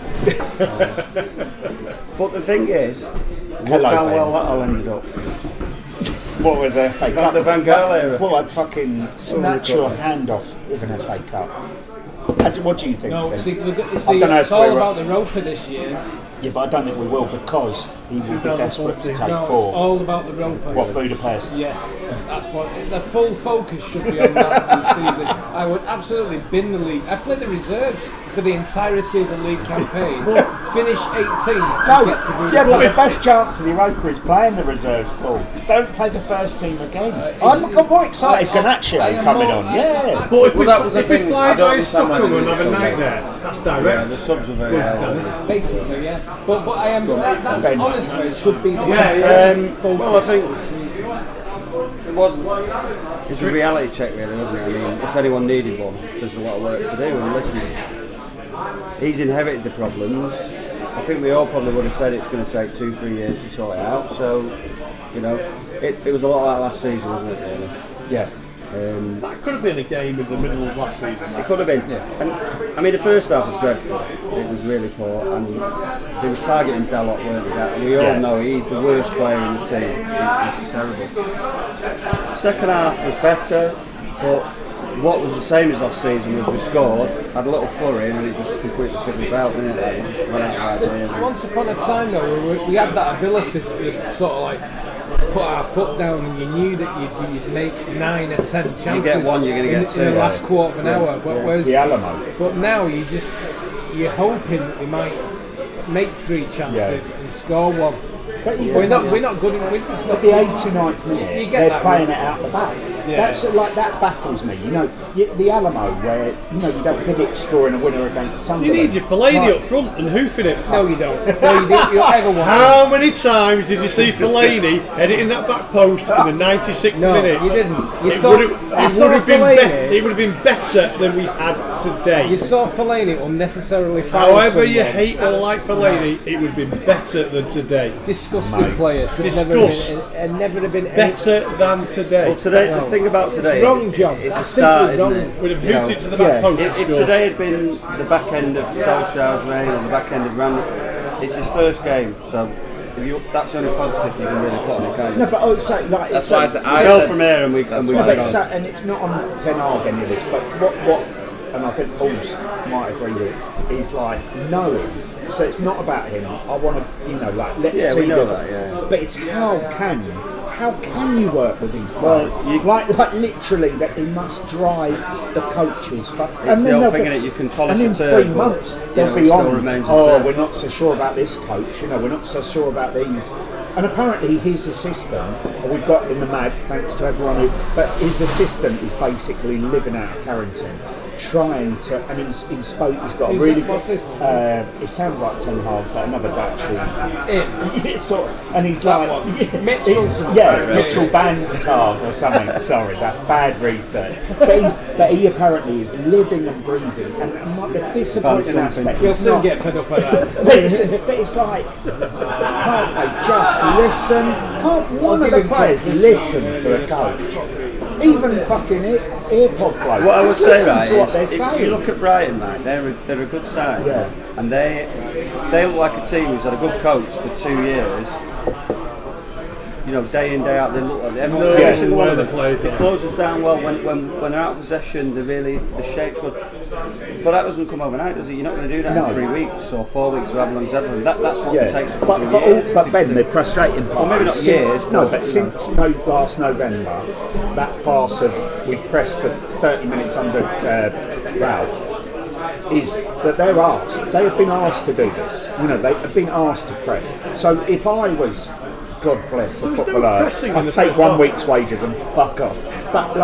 But the thing is, Hello, how Ben. well that'll ended up. What with the FA Cup? The Van Gaal era. Well, I'd fucking snatch your hand off with an FA Cup. What do you think? No, Ben? see, I don't know if it's all we're- about the Roper this year. Yeah, but I don't think we will because he will be desperate to take No, it's 4. all about the Roper. What, Budapest? Yes, that's what the full focus should be on that this season. I would absolutely bin the league. I play the reserves for the entirety of the league campaign. Finish 18th. No, get to Budapest. yeah, but the best chance of the Europa is playing the reserves, Paul. Don't play the first team again. I'm more excited. Ganacho coming on. Yeah. But if we that was the fly thing, I don't by understand why Stockholm they and did have a it so night late. there, that's Yeah, direct. the subs were very high. Basically, yeah. But I am. That honestly should be the Well, I think it wasn't. It's a reality check, really, wasn't it? I mean, if anyone needed one, there's a lot of work to do. And listen, he's inherited the problems. I think we all probably would have said it's going to take 2-3 years to sort it out. So, you know, it was a lot like last season, wasn't it? Really? Yeah. That could have been a game in the middle of last season. It could have been. Yeah. And I mean, the first half was dreadful. It was really poor, and they were targeting Dalot, weren't they? And we all know he's the worst player in the team. He's just terrible. Second half was better, but what was the same as last season was we scored, had a little flurry, and it just completely fizzled out, didn't it? It just ran out of ideas. Once upon a time, though, we had that ability to just sort of like put our foot down, and you knew that you'd make 9 or 10 chances. You get one, you're going to get two. In the last quarter of an hour. But the Alamo. But now you're hoping that they might make 3 chances and score one. But we're not good in winters. But the 89th minute, they're playing it out the back. Yeah. That's like that baffles me. You know, the Alamo, where you don't Vidic scoring a winner against Sunderland. You need your Fellaini up front and hoofing it. No, you don't. No, you don't ever want. How many times did you see Fellaini editing that back post in the 96th minute? You didn't. It would have been better than we had today. You saw Fellaini unnecessarily foul. However you hate or like Fellaini, it would have been better than today. Disgusting player. Never have been better than today. Well, today, the thing about today it's a start, isn't it? Would have moved it to the back post. If today had been the back end of Solskjaer's reign or the back end of Randall, it's his first game, so that's the only positive you can really put on it, can't you? No, but that's why I fell from here and we and it's not on Ten Hag any of this, but what and I think Paul's might agree with it, is like knowing. So it's not about him. I want to, let's see. We know that, yeah. But it's how can you work with these players? Like literally that they must drive the coaches. And then you can polish and in 3 months they'll be on. We're not so sure about this coach. We're not so sure about these. And apparently his assistant, we've got in the mag, thanks to everyone but his assistant is basically living out of Carrington. Trying to, and he's got a really good. It sounds like Ten Hag, but another Dutch. And he's like Mitchell Van Tag or something. Sorry, that's bad research. But he apparently is living and breathing, and like the disappointing aspect. You'll soon get fed up by that. But it's like, can't they just listen? Can't one of the players listen to a coach? Even fucking earpod bloke. What I would say, if you look at Brighton, mate, they're a good side. Yeah. And they look like a team who's had a good coach for 2 years. Day in, day out, they look like every single one of them. It closes down well when they're out of possession. The shape's good, but that doesn't come overnight, does it? You're not going to do that in 3 weeks or 4 weeks or however long it's ever. That's what it takes. But Ben, the frustrating part. Well, maybe not years. No, but since last November, that farce of we pressed for 30 minutes under Ralph. Is that they have been asked to do this. They have been asked to press. So if I was, God bless a footballer, I'd take 1 week's wages and fuck off. But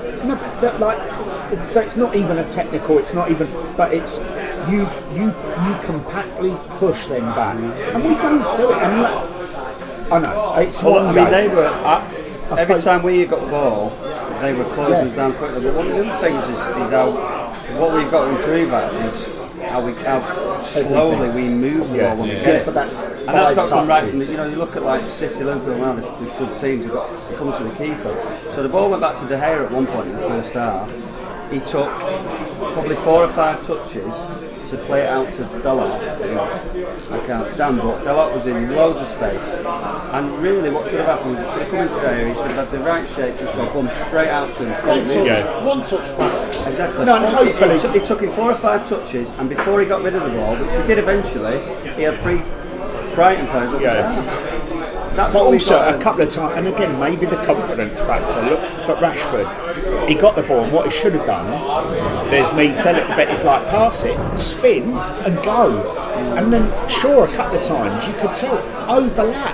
so it's not even a technical. It's not even. But it's you compactly push them back, and we don't do it. And I know it's one game. They were every time we got the ball, they were closing us down quickly. But one of the other things is how what we've got to improve at is how slowly we move the ball when we get it. But that's got to come right from the, you look at like City, Liverpool, around the good teams. It comes from the keeper. So the ball went back to De Gea at one point in the first half. He took probably 4 or 5 touches to play it out to Dalot. I can't stand, but Dalot was in loads of space. And really, what should have happened was it should have come into there. He should have had the right shape, just got bumped straight out to him. One touch pass. Exactly. Hopefully. He took him 4 or 5 touches, and before he got rid of the ball, which he did eventually, he had 3 Brighton players up his arms. But also a couple of times, and again maybe the confidence factor. Look, but Rashford, he got the ball. And what he should have done, there's me telling, but it's like pass it, spin, and go. And then sure, a couple of times you could tell overlap.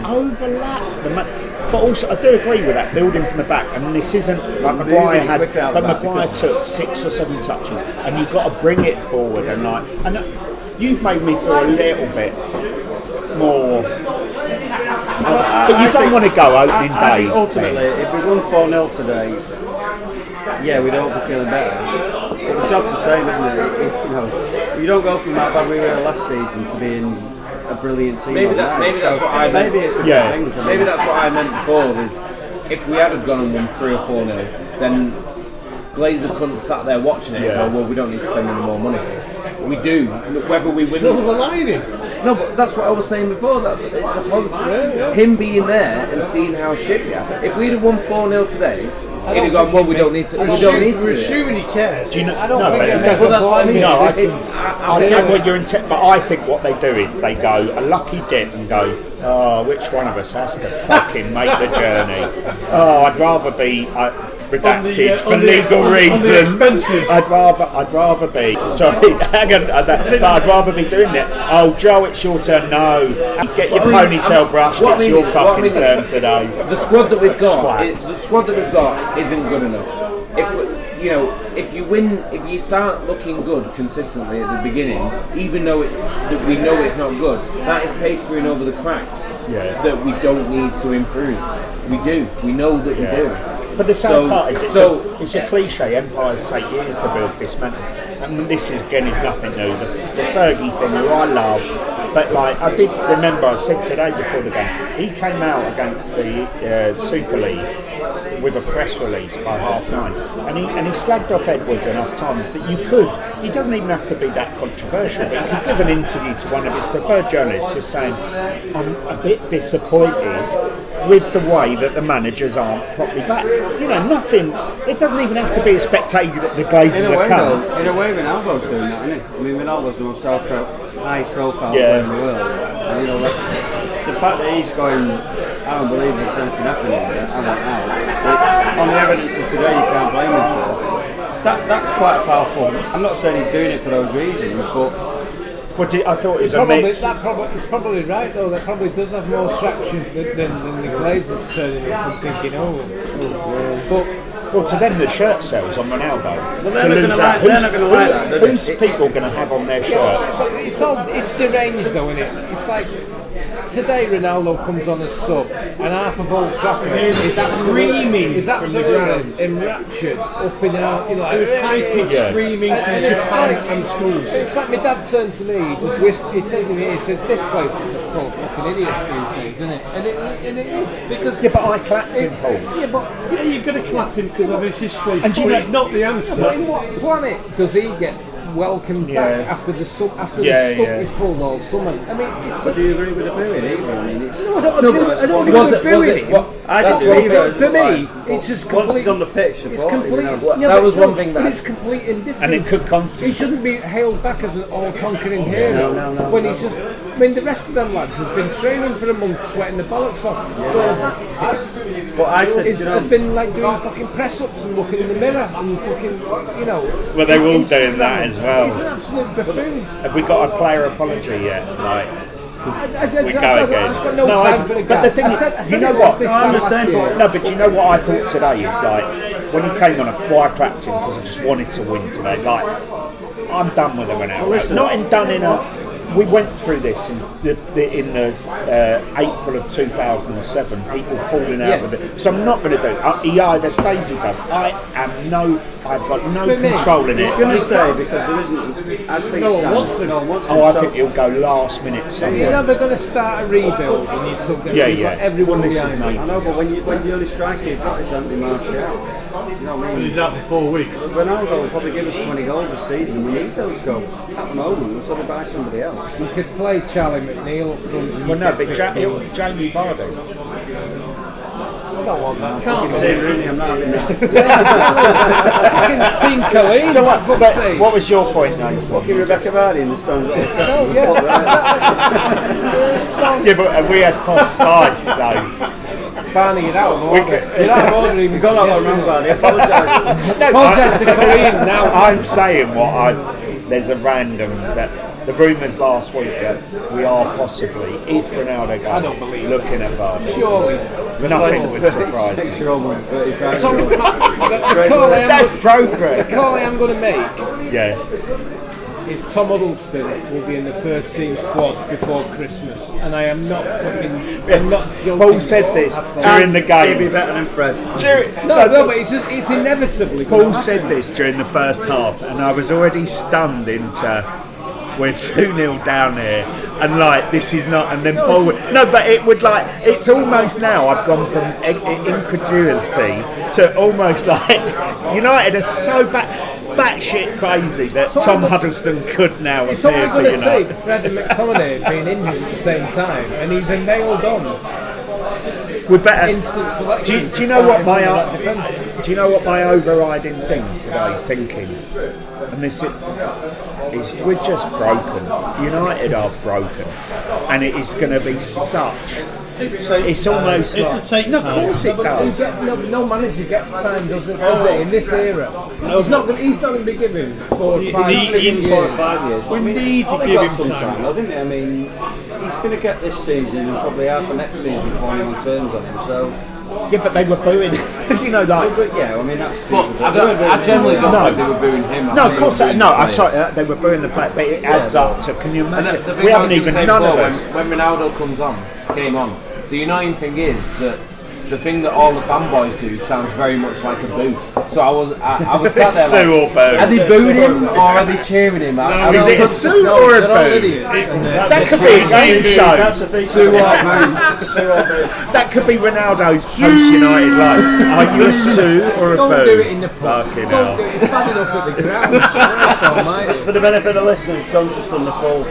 But also, I do agree with that building from the back. And this isn't like Maguire had, but Maguire took 6 or 7 touches, and you've got to bring it forward and you've made me feel a little bit more. But you don't want to go opening day. I think ultimately, if we won 4-0 today, we'd all be feeling better. But the job's the same, isn't it? You don't go from that bad we were last season to being a brilliant team. Maybe that's what I meant. Maybe it's a good thing. Maybe that's what I meant before. Is if we had gone and won 3 or 4-0, then Glazer couldn't sat there watching it and go, well, we don't need to spend any more money. We do, whether we win. Silver lining. No, but that's what I was saying before. It's a positive. Him being there and seeing how shit we are. If we'd have won 4-0 today, he'd have gone, well, we don't need to. We're assuming he cares. Do you know, I don't think but that's what I mean. No, I get what you're but I think what they do is they go a lucky dip and go, oh, which one of us has to fucking make the journey? Oh, I'd rather be redacted for legal reasons. I'd rather be. Sorry, hang on. But I'd rather be doing that. Oh, Joe, it's your turn. No, get your ponytail brushed. It's your fucking turn today. The squad that we've got, isn't good enough. If you win, if you start looking good consistently at the beginning, even though that we know it's not good, that is papering over the cracks that we don't need to improve. We do. We know that we do. But the sad part is, it's a cliche. Empires take years to build, dismantle, and this is nothing new. The Fergie thing, who I love, but I did remember I said today before the game, he came out against the Super League with a press release by 9:30, and he slagged off Edwards enough times that you could. He doesn't even have to be that controversial, but you could give an interview to one of his preferred journalists just saying, I'm a bit disappointed with the way that the managers aren't properly backed. Nothing. It doesn't even have to be a spectator that the Glazers are cunts. In a way, Ronaldo's doing that, isn't he? I mean, Ronaldo's the most high-profile player in the world. And, the fact that he's going, I don't believe there's anything happening there, I don't know, which, on the evidence of today, you can't blame him for. That's quite powerful. I'm not saying he's doing it for those reasons, but. I thought it was a mix. He's probably right though. That probably does have more traction than the Glazers turning up and thinking, Well, to them the shirt sells on Ronaldo. Well, they're not going to like that. Who's people going to have on their shirts? But it's deranged though, isn't it? It's like today Ronaldo comes on as sub, and half of Old Trafford is screaming. Is absolutely enraptured, up in out. It was high-pitched screaming from Japan and schools. It's like my dad turned to me. He said to me, "This place is just full of fucking idiots these days, isn't it?" And it is because. Yeah, but I clapped him, Paul. Yeah, you've got to clap him because of his history. And it's not the answer. But in what planet does he get welcomed back after the stuff is pulled all summer? I mean, but do you agree with the booing either? I mean, it's I don't agree with booing. I didn't either. For me, it's just complete. Once he's on the pitch, it's complete. That was one thing. But it's complete indifference. And it could continue. He shouldn't be hailed back as an all-conquering hero when he's just. I mean, the rest of them lads has been training for a month, sweating the bollocks off. Whereas that's it. But I said, has been like doing fucking press-ups and looking in the mirror and fucking, Well, they were all doing that as well. He's an absolute buffoon. Have we got a player apology yet? I've just got no time for the guy. But the thing is, you know what? No, but you know what I thought today is when he came on, why I clapped him because I just wanted to win today. I'm done with the Ronaldo. We went through this in the April of 2007. People falling out with it. So I'm not going to do it. He either stays he does. I've got no control in it. He's going to stay because there isn't, as things stand. I think he'll go last minute. You're never going to start a rebuild and you took everyone behind me. I know, but when the only striker you've got is Anthony Martial, you know what I mean? And he's out for 4 weeks. Ronaldo will probably give us 20 goals a season. We need those goals at the moment until they buy somebody else. You could play Charlie McNeil up front. Well, no, but Jamie Vardy. I don't want that. Fucking Team Rooney, I'm not having that. Fucking Team Colleen. So what was your point now? Fucking Rebecca Vardy in the Stones. Oh, yeah, exactly. Yeah, but we had Post Spice, so. Barney, you're out of order. You're out of order even. You got that one wrong, Barney. Apologise to Colleen now. I'm saying there's a random the rumours last week that we are possibly, if Ronaldo goes, looking at Vardy. Surely. Nothing would surprise me. 6-year-old and 35. That's progress. The call I am going to make is Tom Huddleston will be in the first team squad before Christmas, and I am not I'm not joking. Paul said this during the game. He'd be better than Fred. No, but it's inevitably. Paul said this during the first half, and I was already stunned into. we're 2-0 down here, and like this is not, and then but it would like it's almost now I've gone from incredulity to almost like United are so batshit crazy that Tom Huddleston could now It's appear only for going to United. take Fred and McTominay being injured at the same time, and he's a nailed on. We better. Instant selection. Do you know what my overriding thing today? Thinking, and this is we're just broken. United are broken, and it is going to be such. It's almost like no, of course it does. No manager gets time, does it? In this era, he's not going to be given 4 or 5 years. 4 or 5 years. We need to give him some time, though, didn't he? I mean, he's going to get this season and probably half of next season before anyone turns on him. So. Yeah, but they were booing, But yeah, I mean that's. I generally don't think they were booing him. No, of course, I'm sorry, they were booing the player, but it adds up to. Can you imagine? We haven't even none of us. When Ronaldo came on, the annoying thing is that the thing that all the fanboys do sounds very much like a boo. So I was sat there Sue or boo? are they booing him or are they cheering him? Is it a Sue or a boo? That could be a game show. Sue or boo. That could be Ronaldo's post-United life. Are you a Sue or a boo? Don't do it in the pub. Fucking Don't hell. do it. It's bad enough at the ground. For the benefit of the listeners, John's just done the full.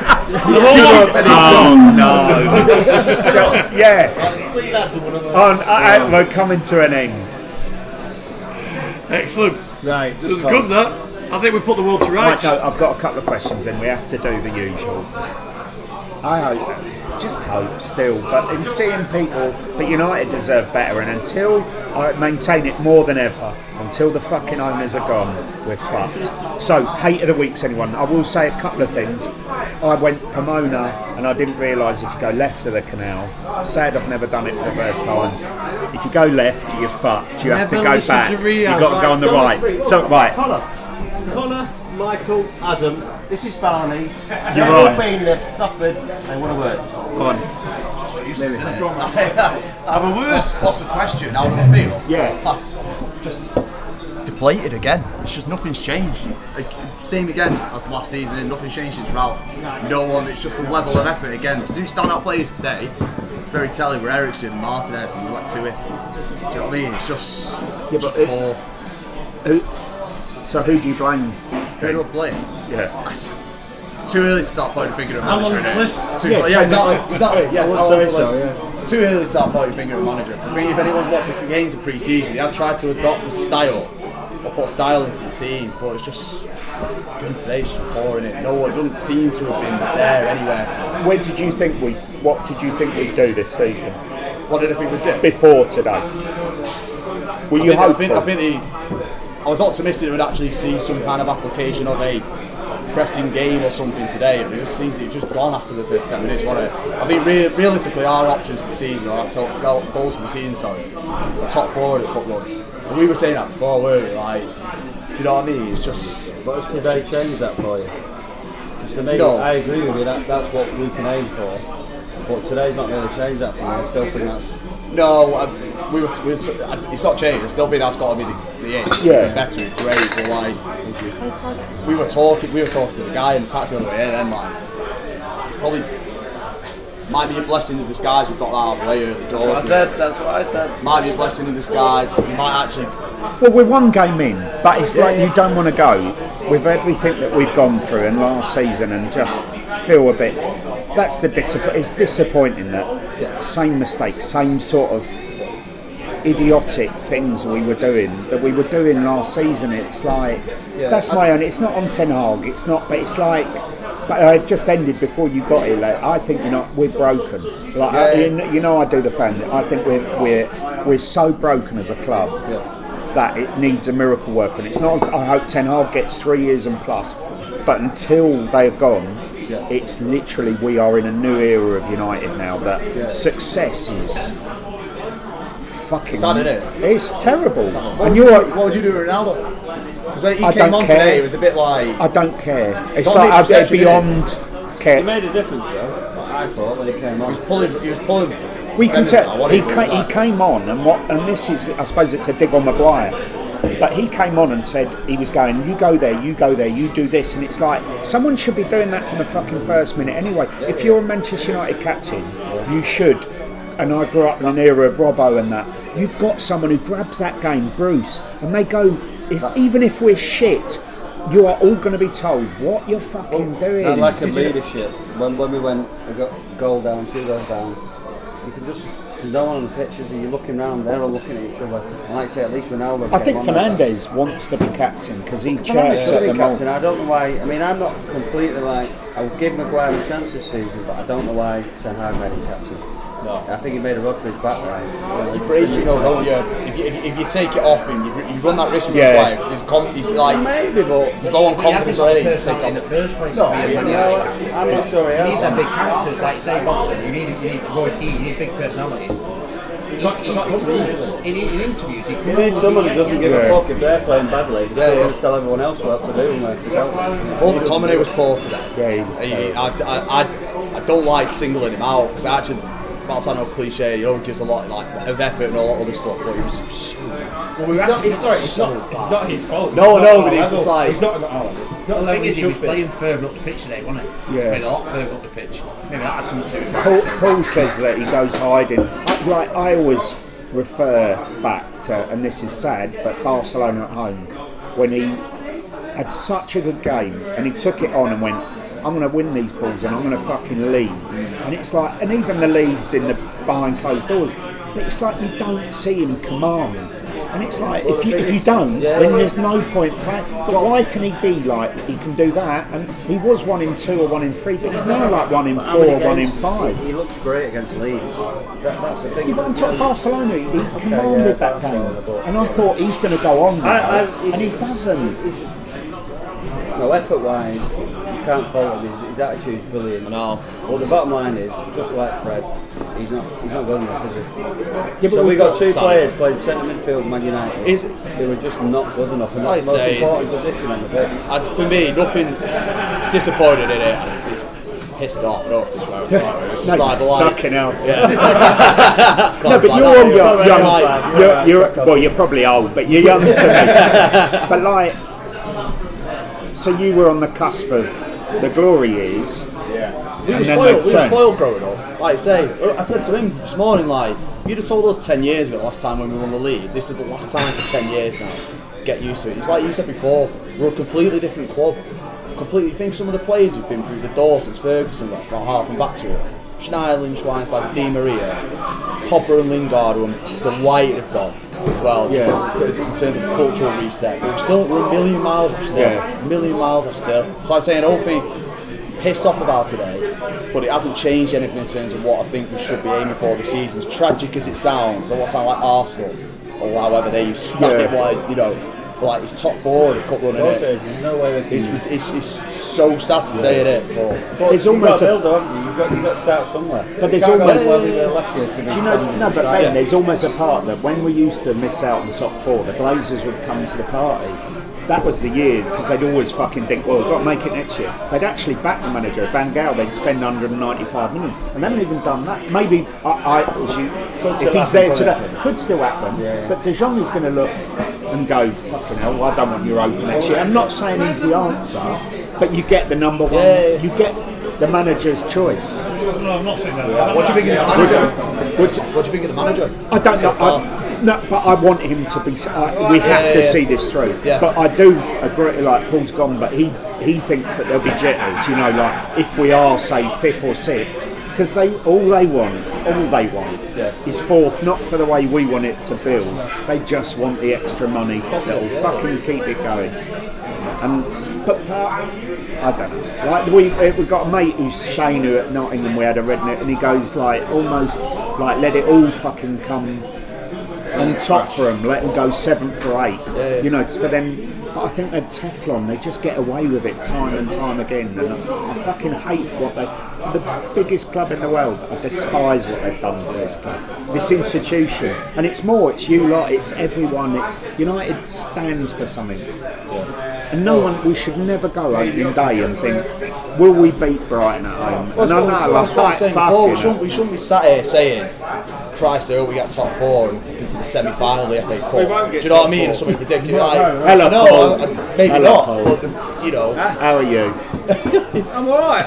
Oh no! Yeah. We're coming to an end. Excellent. Right. It was good, that. I think we put the world to rights. Right, no, I've got a couple of questions and we have to do the usual. I hope still, but in seeing people, but United deserve better, and until I maintain it more than ever, until the fucking owners are gone, we're fucked. So, hate of the week's anyone. I will say a couple of things. I went Pomona and I didn't realise if you go left of the canal, sad I've never done it for the first time. If you go left, you're fucked. You have to go back. You've got to go on the right. So, right. Connor, Michael, Adam, this is Barney. You're They've all right. been, they've suffered, they want a word. Go on. Have a word. What's the question? How do I feel? Yeah. Just deflated again. It's just nothing's changed. Like, same again as last season, and nothing's changed since Ralph. No one. It's just the level of effort again. Two standout players today. It's very telling. We're Ericsson, Martinez, and we let two in. Do you know what I mean? It's just poor. So who do you blame? Who do I blame? Yeah. It's too early to start pointing a finger at How manager. long's the list? Yeah, exactly. Yeah, I would say so, yeah. It's too early to start pointing a finger at manager. I think if anyone's watched the games of pre-season, he has tried to adopt the style or put style into the team, but it's just again today, it's just poor in it. No one doesn't seem to have been there anywhere. What did you think we'd do this season? What did I think we'd do? Before today? Were you hopeful? I was optimistic that we'd actually see some kind of application of a pressing game or something today, and it just seemed it just gone after the first 10 minutes, wasn't it? I think realistically our options for the season, or our goals for the season, are top 4 in the cup run. And we were saying that before, weren't we? Like, do you know what I mean? It's just. But has today changed that for you? Because to me, No. I agree with you, that's what we can aim for. But today's not going to change that for me. I still think that's. No, it's not changed. I still think that's got to be the aim. Yeah. Better, it's great, but like, we were talking to the guy in the taxi on the way in, and like, it's probably might be a blessing in disguise. We've got that out of the way early doors. That's what I said. Might be a blessing in disguise. We might actually. Well, we're one game in, but it's like you don't want to go with everything that we've gone through in last season and just feel a bit. That's the it's disappointing that same mistakes, same sort of idiotic things we were doing last season. It's like that's my own. It's not on Ten Hag. It's not, but it's like. But I just ended before you got here. Like, I think we're broken. Like I do the fan. I think we're so broken as a club that it needs a miracle work. And it's not. I hope Ten Hag gets 3 years and plus. But until they've gone, it's literally we are in a new era of United now. That success is fucking. Sad, isn't it? It's terrible. What would you do with Ronaldo? Because when he came on today, it was a bit like. I don't care. It's like I said beyond care. He made a difference though. I thought when he came on. He was pulling. We can tell he came on, and this is, I suppose, it's a dig on Maguire. But he came on and said he was going, you go there, you do this, and it's like someone should be doing that from the fucking first minute anyway. If you're a Manchester United captain, you should. And I grew up in an era of Robbo and that. You've got someone who grabs that game, Bruce, and they go, even if we're shit, you are all going to be told what you're fucking doing. And like a leadership, when we went, we got goal down, 2 goals down, you can just, there's no one on the pitches, and you're looking around, they're all looking at each other. And like I say, at least Ronaldo. I think Fernandes wants to be captain because he chirps at the captain. I don't know why. I mean, I'm not completely like, I would give Maguire a chance this season, but I don't know why Ten Hag made him captain. No. I think he made a run for his back line. You break it over, don't you? If you take it off him, you run that risk with the player because he's like, maybe, but he's low on confidence already to take in the first place. No, I'm not sure. You need some big characters, like say Bobson. You need Roy Keane. You need big personalities. In interviews, you need someone who doesn't give a fuck if they're playing badly. He's still going to tell everyone else what to do and where to go. Paul McTominay was poor today. I don't like singling him out because actually, that's I know cliche. He always gives a lot of effort and all that other stuff, but he was so bad. It's not his fault. No, but it's just like he's not. The thing is, he was playing further up the pitch today, wasn't he? Yeah. Playing a lot further up the pitch. Maybe that had something to do with it. Paul says that he goes hiding. I always refer back to, and this is sad, but Barcelona at home, when he had such a good game and he took it on and went, I'm going to win these balls and I'm going to fucking lead. And it's like, and even the leads in the behind closed doors, but it's like you don't see him command. And it's like, if you don't, then there's no point playing. But why can he be like, he can do that? And he was 1 in 2 or 1 in 3, but he's now like 1 in 4 or 1 in 5. He looks great against Leeds. That's the thing. Yeah, but on top of Barcelona, he commanded that game. And I thought he's going to go on now, and he doesn't. No, effort-wise, you can't fault him. His attitude's brilliant. No. But the bottom line is, just like Fred, he's not good enough, is he? Yeah, so we got 2 players playing centre midfield, Man United. They were just not good enough, and that's the most important position on the pitch. For me, nothing. It's disappointed in it. It's pissed off. I don't know if this way. It's just fucking hell. Yeah. No, but you're probably old, but you're young to me. But like. So you were on the cusp of the glory years. Yeah. We were spoiled growing up. Like I say, I said to him this morning, like, you'd have told us 10 years ago, the last time when we won the league, this is the last time for 10 years now. Get used to it. It's like you said before, we're a completely different club. Completely think some of the players who've been through the door since Ferguson, like, got harping back to it. Schneiderlin, Schweinsteiger, Di Maria, Pogba and Lingard, who I'm delighted have gone as well. In terms of cultural reset, we're a million miles off still. So I'm saying I don't think pissed off about today, but it hasn't changed anything in terms of what I think we should be aiming for this season. As tragic as it sounds, or what sound like Arsenal, or however they used to like it's top 4 the cup running it. There's no way it's so sad to say it, but it's almost you've got to start somewhere. But there's almost last year to but Ben, there's almost a part that when we used to miss out on top 4, the Glazers would come to the party. That was the year, because they'd always fucking think, well, we've got to make it next year. They'd actually back the manager, Van Gaal, they'd spend 195 million. And they haven't even done that. Maybe, if he's there today, could still happen. But De Jong is going to look and go, fucking hell, I don't want you open next year. I'm not saying he's the answer, but you get the number one, you get the manager's choice. No, I'm not saying that. What do you think of this manager? What do you think of the manager? I don't know. No, but I want him to be. We have to see this through. Yeah. But I do agree. Like Paul's gone, but he thinks that there'll be jitters. You know, like if we are say 5th or 6th, because all they want is 4th. Not for the way we want it to build. They just want the extra money that will fucking keep it going. But I don't know. Like we got a mate who's Shane, who at Nottingham we had a red net, and he goes like almost like let it all fucking come on top for them, let them go 7th or 8th. You know, it's for them. But I think they're Teflon. They just get away with it time and time again. And I fucking hate what they. For the biggest club in the world, I despise what they've done for this club, this institution. And it's you lot, it's everyone. It's United stands for something. And we should never go opening day and think, will we beat Brighton at home? Well, and I know, that's what I'm saying before. We fucking. shouldn't be sat here saying, Christ, I hope we get top 4 and into the semi-final of the FA Cup. Do you know what I mean? Or something ridiculous. Hello, Paul. Maybe Hello, not. Paul. But you know. How are you? I'm alright.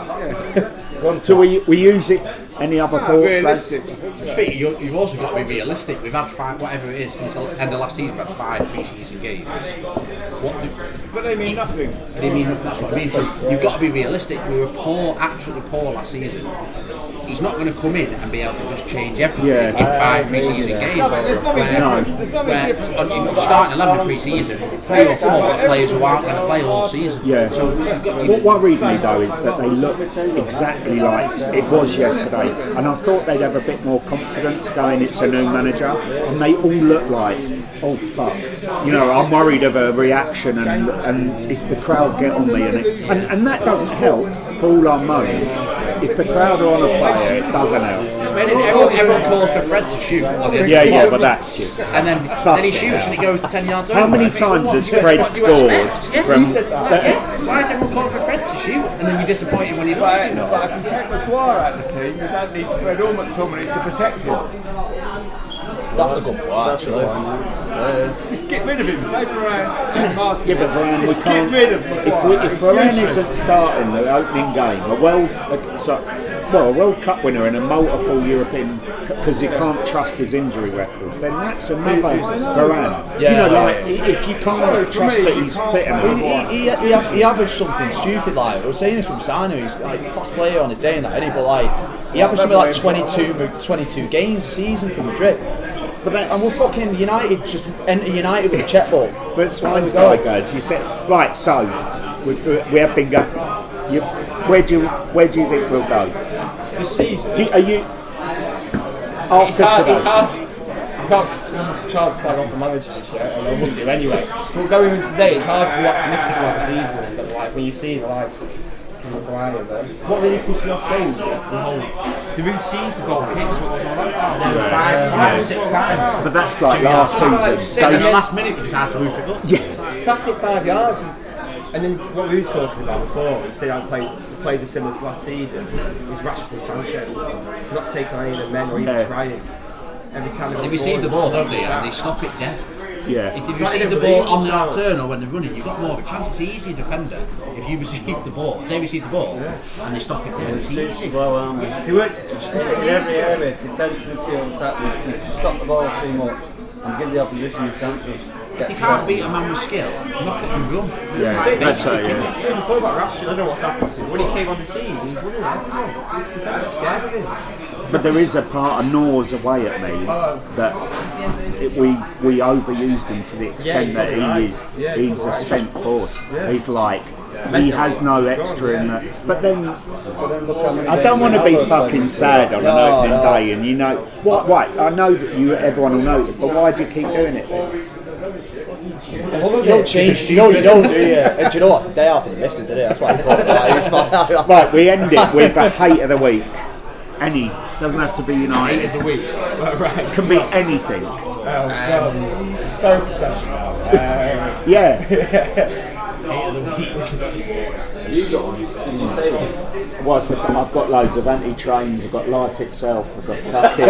So we use it. Any other thoughts, lads? You've also got to be realistic. We've had 5, whatever it is, since the end of last season, we've had 5 pre-season games. But they mean nothing. They mean nothing, that's what I mean. So you've got to be realistic. We were poor, absolutely poor last season. He's not going to come in and be able to just change everything in 5 pre-season games. There's nothing different. Starting 11 pre-season, 3 or 4 players who aren't going to play all season. Yeah. So what worries me though is that they look exactly like it was yesterday, and I thought they'd have a bit more confidence going. It's a new manager, and they all look like, oh fuck, you know. I'm worried of a reaction, and if the crowd get on me, and that doesn't help for all our moans. If the crowd are on a player, it doesn't help. Everyone calls for Fred to shoot. Yeah, but that's just. And then he shoots and he goes 10 yards over. How many times has Fred scored from? Why is everyone calling for Fred to shoot? And then you're disappointed when he doesn't. But if you take McGuire out of the team, you don't need Fred or McTominay to protect him. That's a good point, actually. Just get rid of him. Play Varane. Yeah, but Varane, we can't. Get rid of McGuire. If Varane isn't starting the opening game, a World Cup winner and a multiple European, because you can't trust his injury record, then that's another Varane. If you can't trust that he's fit enough. He averaged something stupid like. I was saying this from Sino. He's like a class player on his day and that, isn't he? But like, he averaged something like 22 games a season for Madrid. And we're fucking United, just enter United with a checkbook. But it's fine, guys. You said right. So we have been going. Where do you think we'll go? This season. Are you after today? It's hard. You can't slag off the manager just yet, and I wouldn't do anyway. But going into today, it's hard to be optimistic about the season. But like when you see the likes of Maguire, what really puts me off things is the routine for goal kicks. What was all that? 5 or 6 times. But that's like last season. And in the last minute, we just had to move it up. Yeah. Pass it 5 yards. And then what we were talking about before, you see how the players are similar to last season, is Rashford and Sanchez. Not taking on any of the men or even trying. Every time they receive the ball, don't they? And they stop it dead. Yeah. If they receive the ball on the half turn or when they're running, you've got more of a chance. It's easy defender if you receive the ball. If they receive the ball and they stop it dead, it's easy. Slow, aren't we? They work in every area, defence, midfield, attack. We stop the ball too much and give the opposition a chance to If you can't beat a man with skill, knock it and run. Yeah, that's right. I said before about Rashford, I don't know what's happened to him. When he came on the scene, he was running everyone. The defenders were scared of him. But there is a part of gnaws away at me that we overused him to the extent that he's a spent force. He's like. He has no extra in that. But then, I don't want to be fucking sad on an opening day, and you know what? Wait, I know that everyone will know it, but why do you keep doing it then? You don't change. You don't, do you? And do you know what? It's a day after the missus, isn't it? That's why I thought. Right, we end it with a hate of the week. Any doesn't have to be United. Hate of the week. Right. Can be anything. Just go for professional. Yeah. Hate of the week. You got one? Did you say one? Well, I said, I've got loads of anti-trains, I've got life itself, I've got fucking...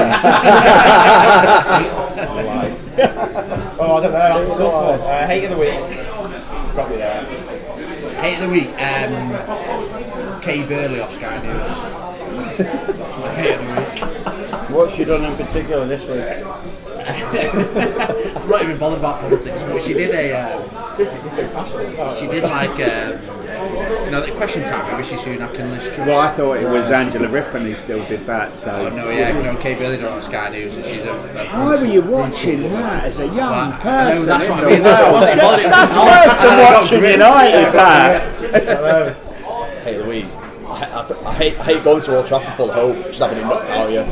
Oh, I don't know, that's a tough one. Hate of the week. Probably there. Hate of the week, Kay Burley off Sky News. That's my hate of the week. What's she done in particular this week? I'm not even bothered about politics, but she did like the question time with Rishi Sunak and Liz Truss. Well, I thought it was Angela Rippon who still did that, so... Oh, no, Kay Burley done it on Sky News, and she's a why were you watching that as a young person? That's what I mean, that's worse than watching United back. Hate of the week. I hate going to Old Trafford full of hope, just having it knocked out of you.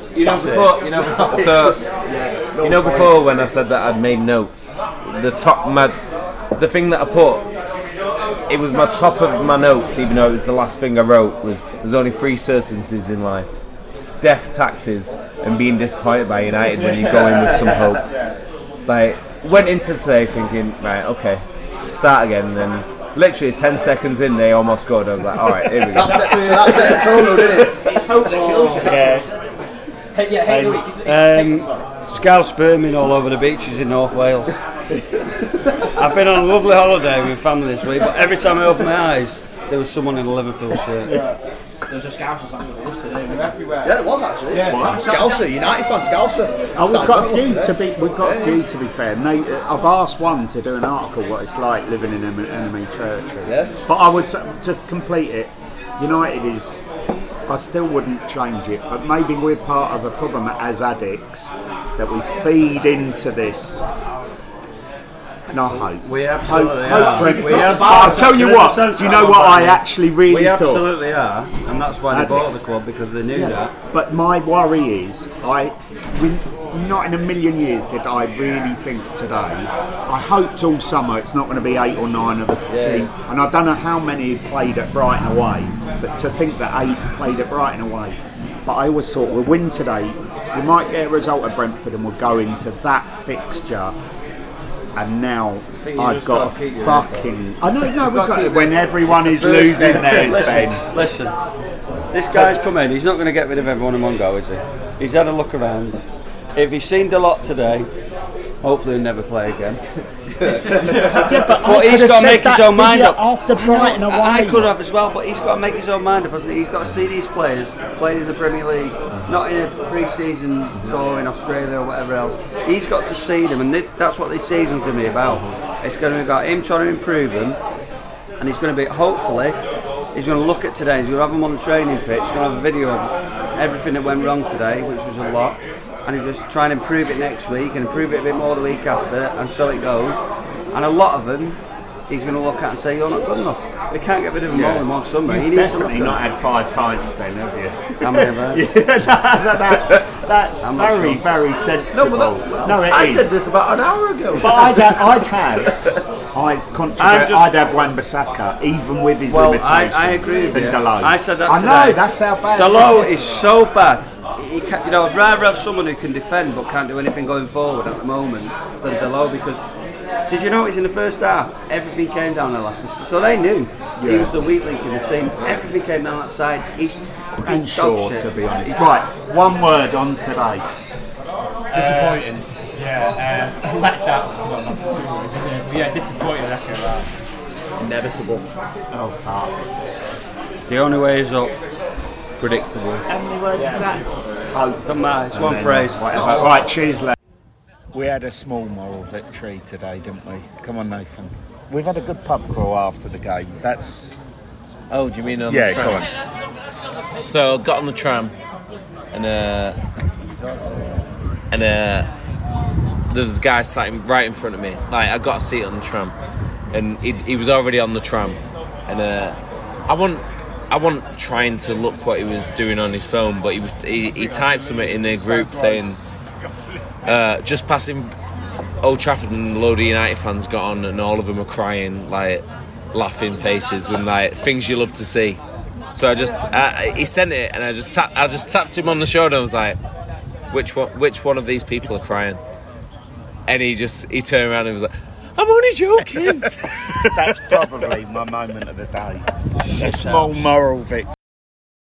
Before when I said that I'd made notes, the thing that I put, it was my top of my notes, even though it was the last thing I wrote, was there's only 3 certainties in life: death, taxes, and being disappointed by United when you go in with some hope. Like, went into today thinking, right, okay, start again, and then literally 10 seconds in, they almost scored. I was like, all right, here we go. That's it, total, didn't it? It's hope that kills you. Scouse vermin all over the beaches in North Wales. I've been on a lovely holiday with family this week, but every time I open my eyes, there was someone in a Liverpool shirt. There's a Scousers on the bus today. Yeah, there was actually. Yeah. Scouser, United fan, Scouser. We've got a few to be fair. I've asked one to do an article what it's like living in enemy territory. Yeah. But I would say, to complete it, United is. I still wouldn't change it, but maybe we're part of a problem as addicts that we feed into this. And I hope. We absolutely are. I'll tell you what, do you know what I actually really thought? We absolutely are, and that's why they bought the club, because they knew that. But my worry is, not in a million years did I really think today. I hoped all summer it's not going to be 8 or 9 of the team, and I don't know how many played at Brighton away, but to think that 8 played at Brighton away. But I always thought we'll win today, we might get a result at Brentford and we'll go into that fixture. And now I've got a fucking. I know, we've got it when everyone is losing theirs, Ben. Listen, this guy's come in, he's not going to get rid of everyone in one go, is he? He's had a look around. If he's seen a lot today, hopefully he'll never play again. but he's got to make his own mind up. After Brighton away. I could have as well, but he's got to make his own mind up. He's got to see these players playing in the Premier League, not in a pre-season tour in Australia or whatever else. He's got to see them, and that's what this season's going to be about. It's going to be about him trying to improve them, and he's going to be, hopefully, he's going to look at today, he's going to have them on the training pitch, he's going to have a video of everything that went wrong today, which was a lot. And he's just trying to improve it next week and improve it a bit more the week after, and so it goes. And a lot of them he's going to look at and say, you're not good enough. We can't get rid of them all in one summer. You've definitely not had 5 pints, Ben, have you? How many have that's very, very sensible. No, I said this about an hour ago. But I'd have Wan-Bissaka, even with his limitations. I agree with you. Dalot. I said that I today. know, that's how bad Dalot is so bad. I'd rather have someone who can defend but can't do anything going forward at the moment than Dalot, because did you notice in the first half everything came down the left, so they knew he was the weak link in the team. Everything came down that side. He's and sure, to be honest. Right, one word on today. Disappointing. Let that. Well, that's 2 words, isn't it? But yeah, disappointing. I reckon that. Inevitable. Oh fuck. The only way is up. Predictable. How many words is that? Doesn't matter, it's one phrase. Right, cheers, Les. We had a small moral victory today, didn't we? Come on, Nathan. We've had a good pub crawl after the game. That's. Oh, do you mean on the tram? Go on. So I got on the tram, and there was a guy sat right in front of me. Like, I got a seat on the tram, and he was already on the tram, and I wasn't trying to look what he was doing on his phone, but he typed something in their group saying, just passing Old Trafford, and a load of United fans got on, and all of them were crying, like laughing faces and like things you love to see. So he sent it, and I just tapped him on the shoulder and was like, which one of these people are crying? And he turned around and was like, I'm only joking. That's probably my moment of the day. A small moral victory.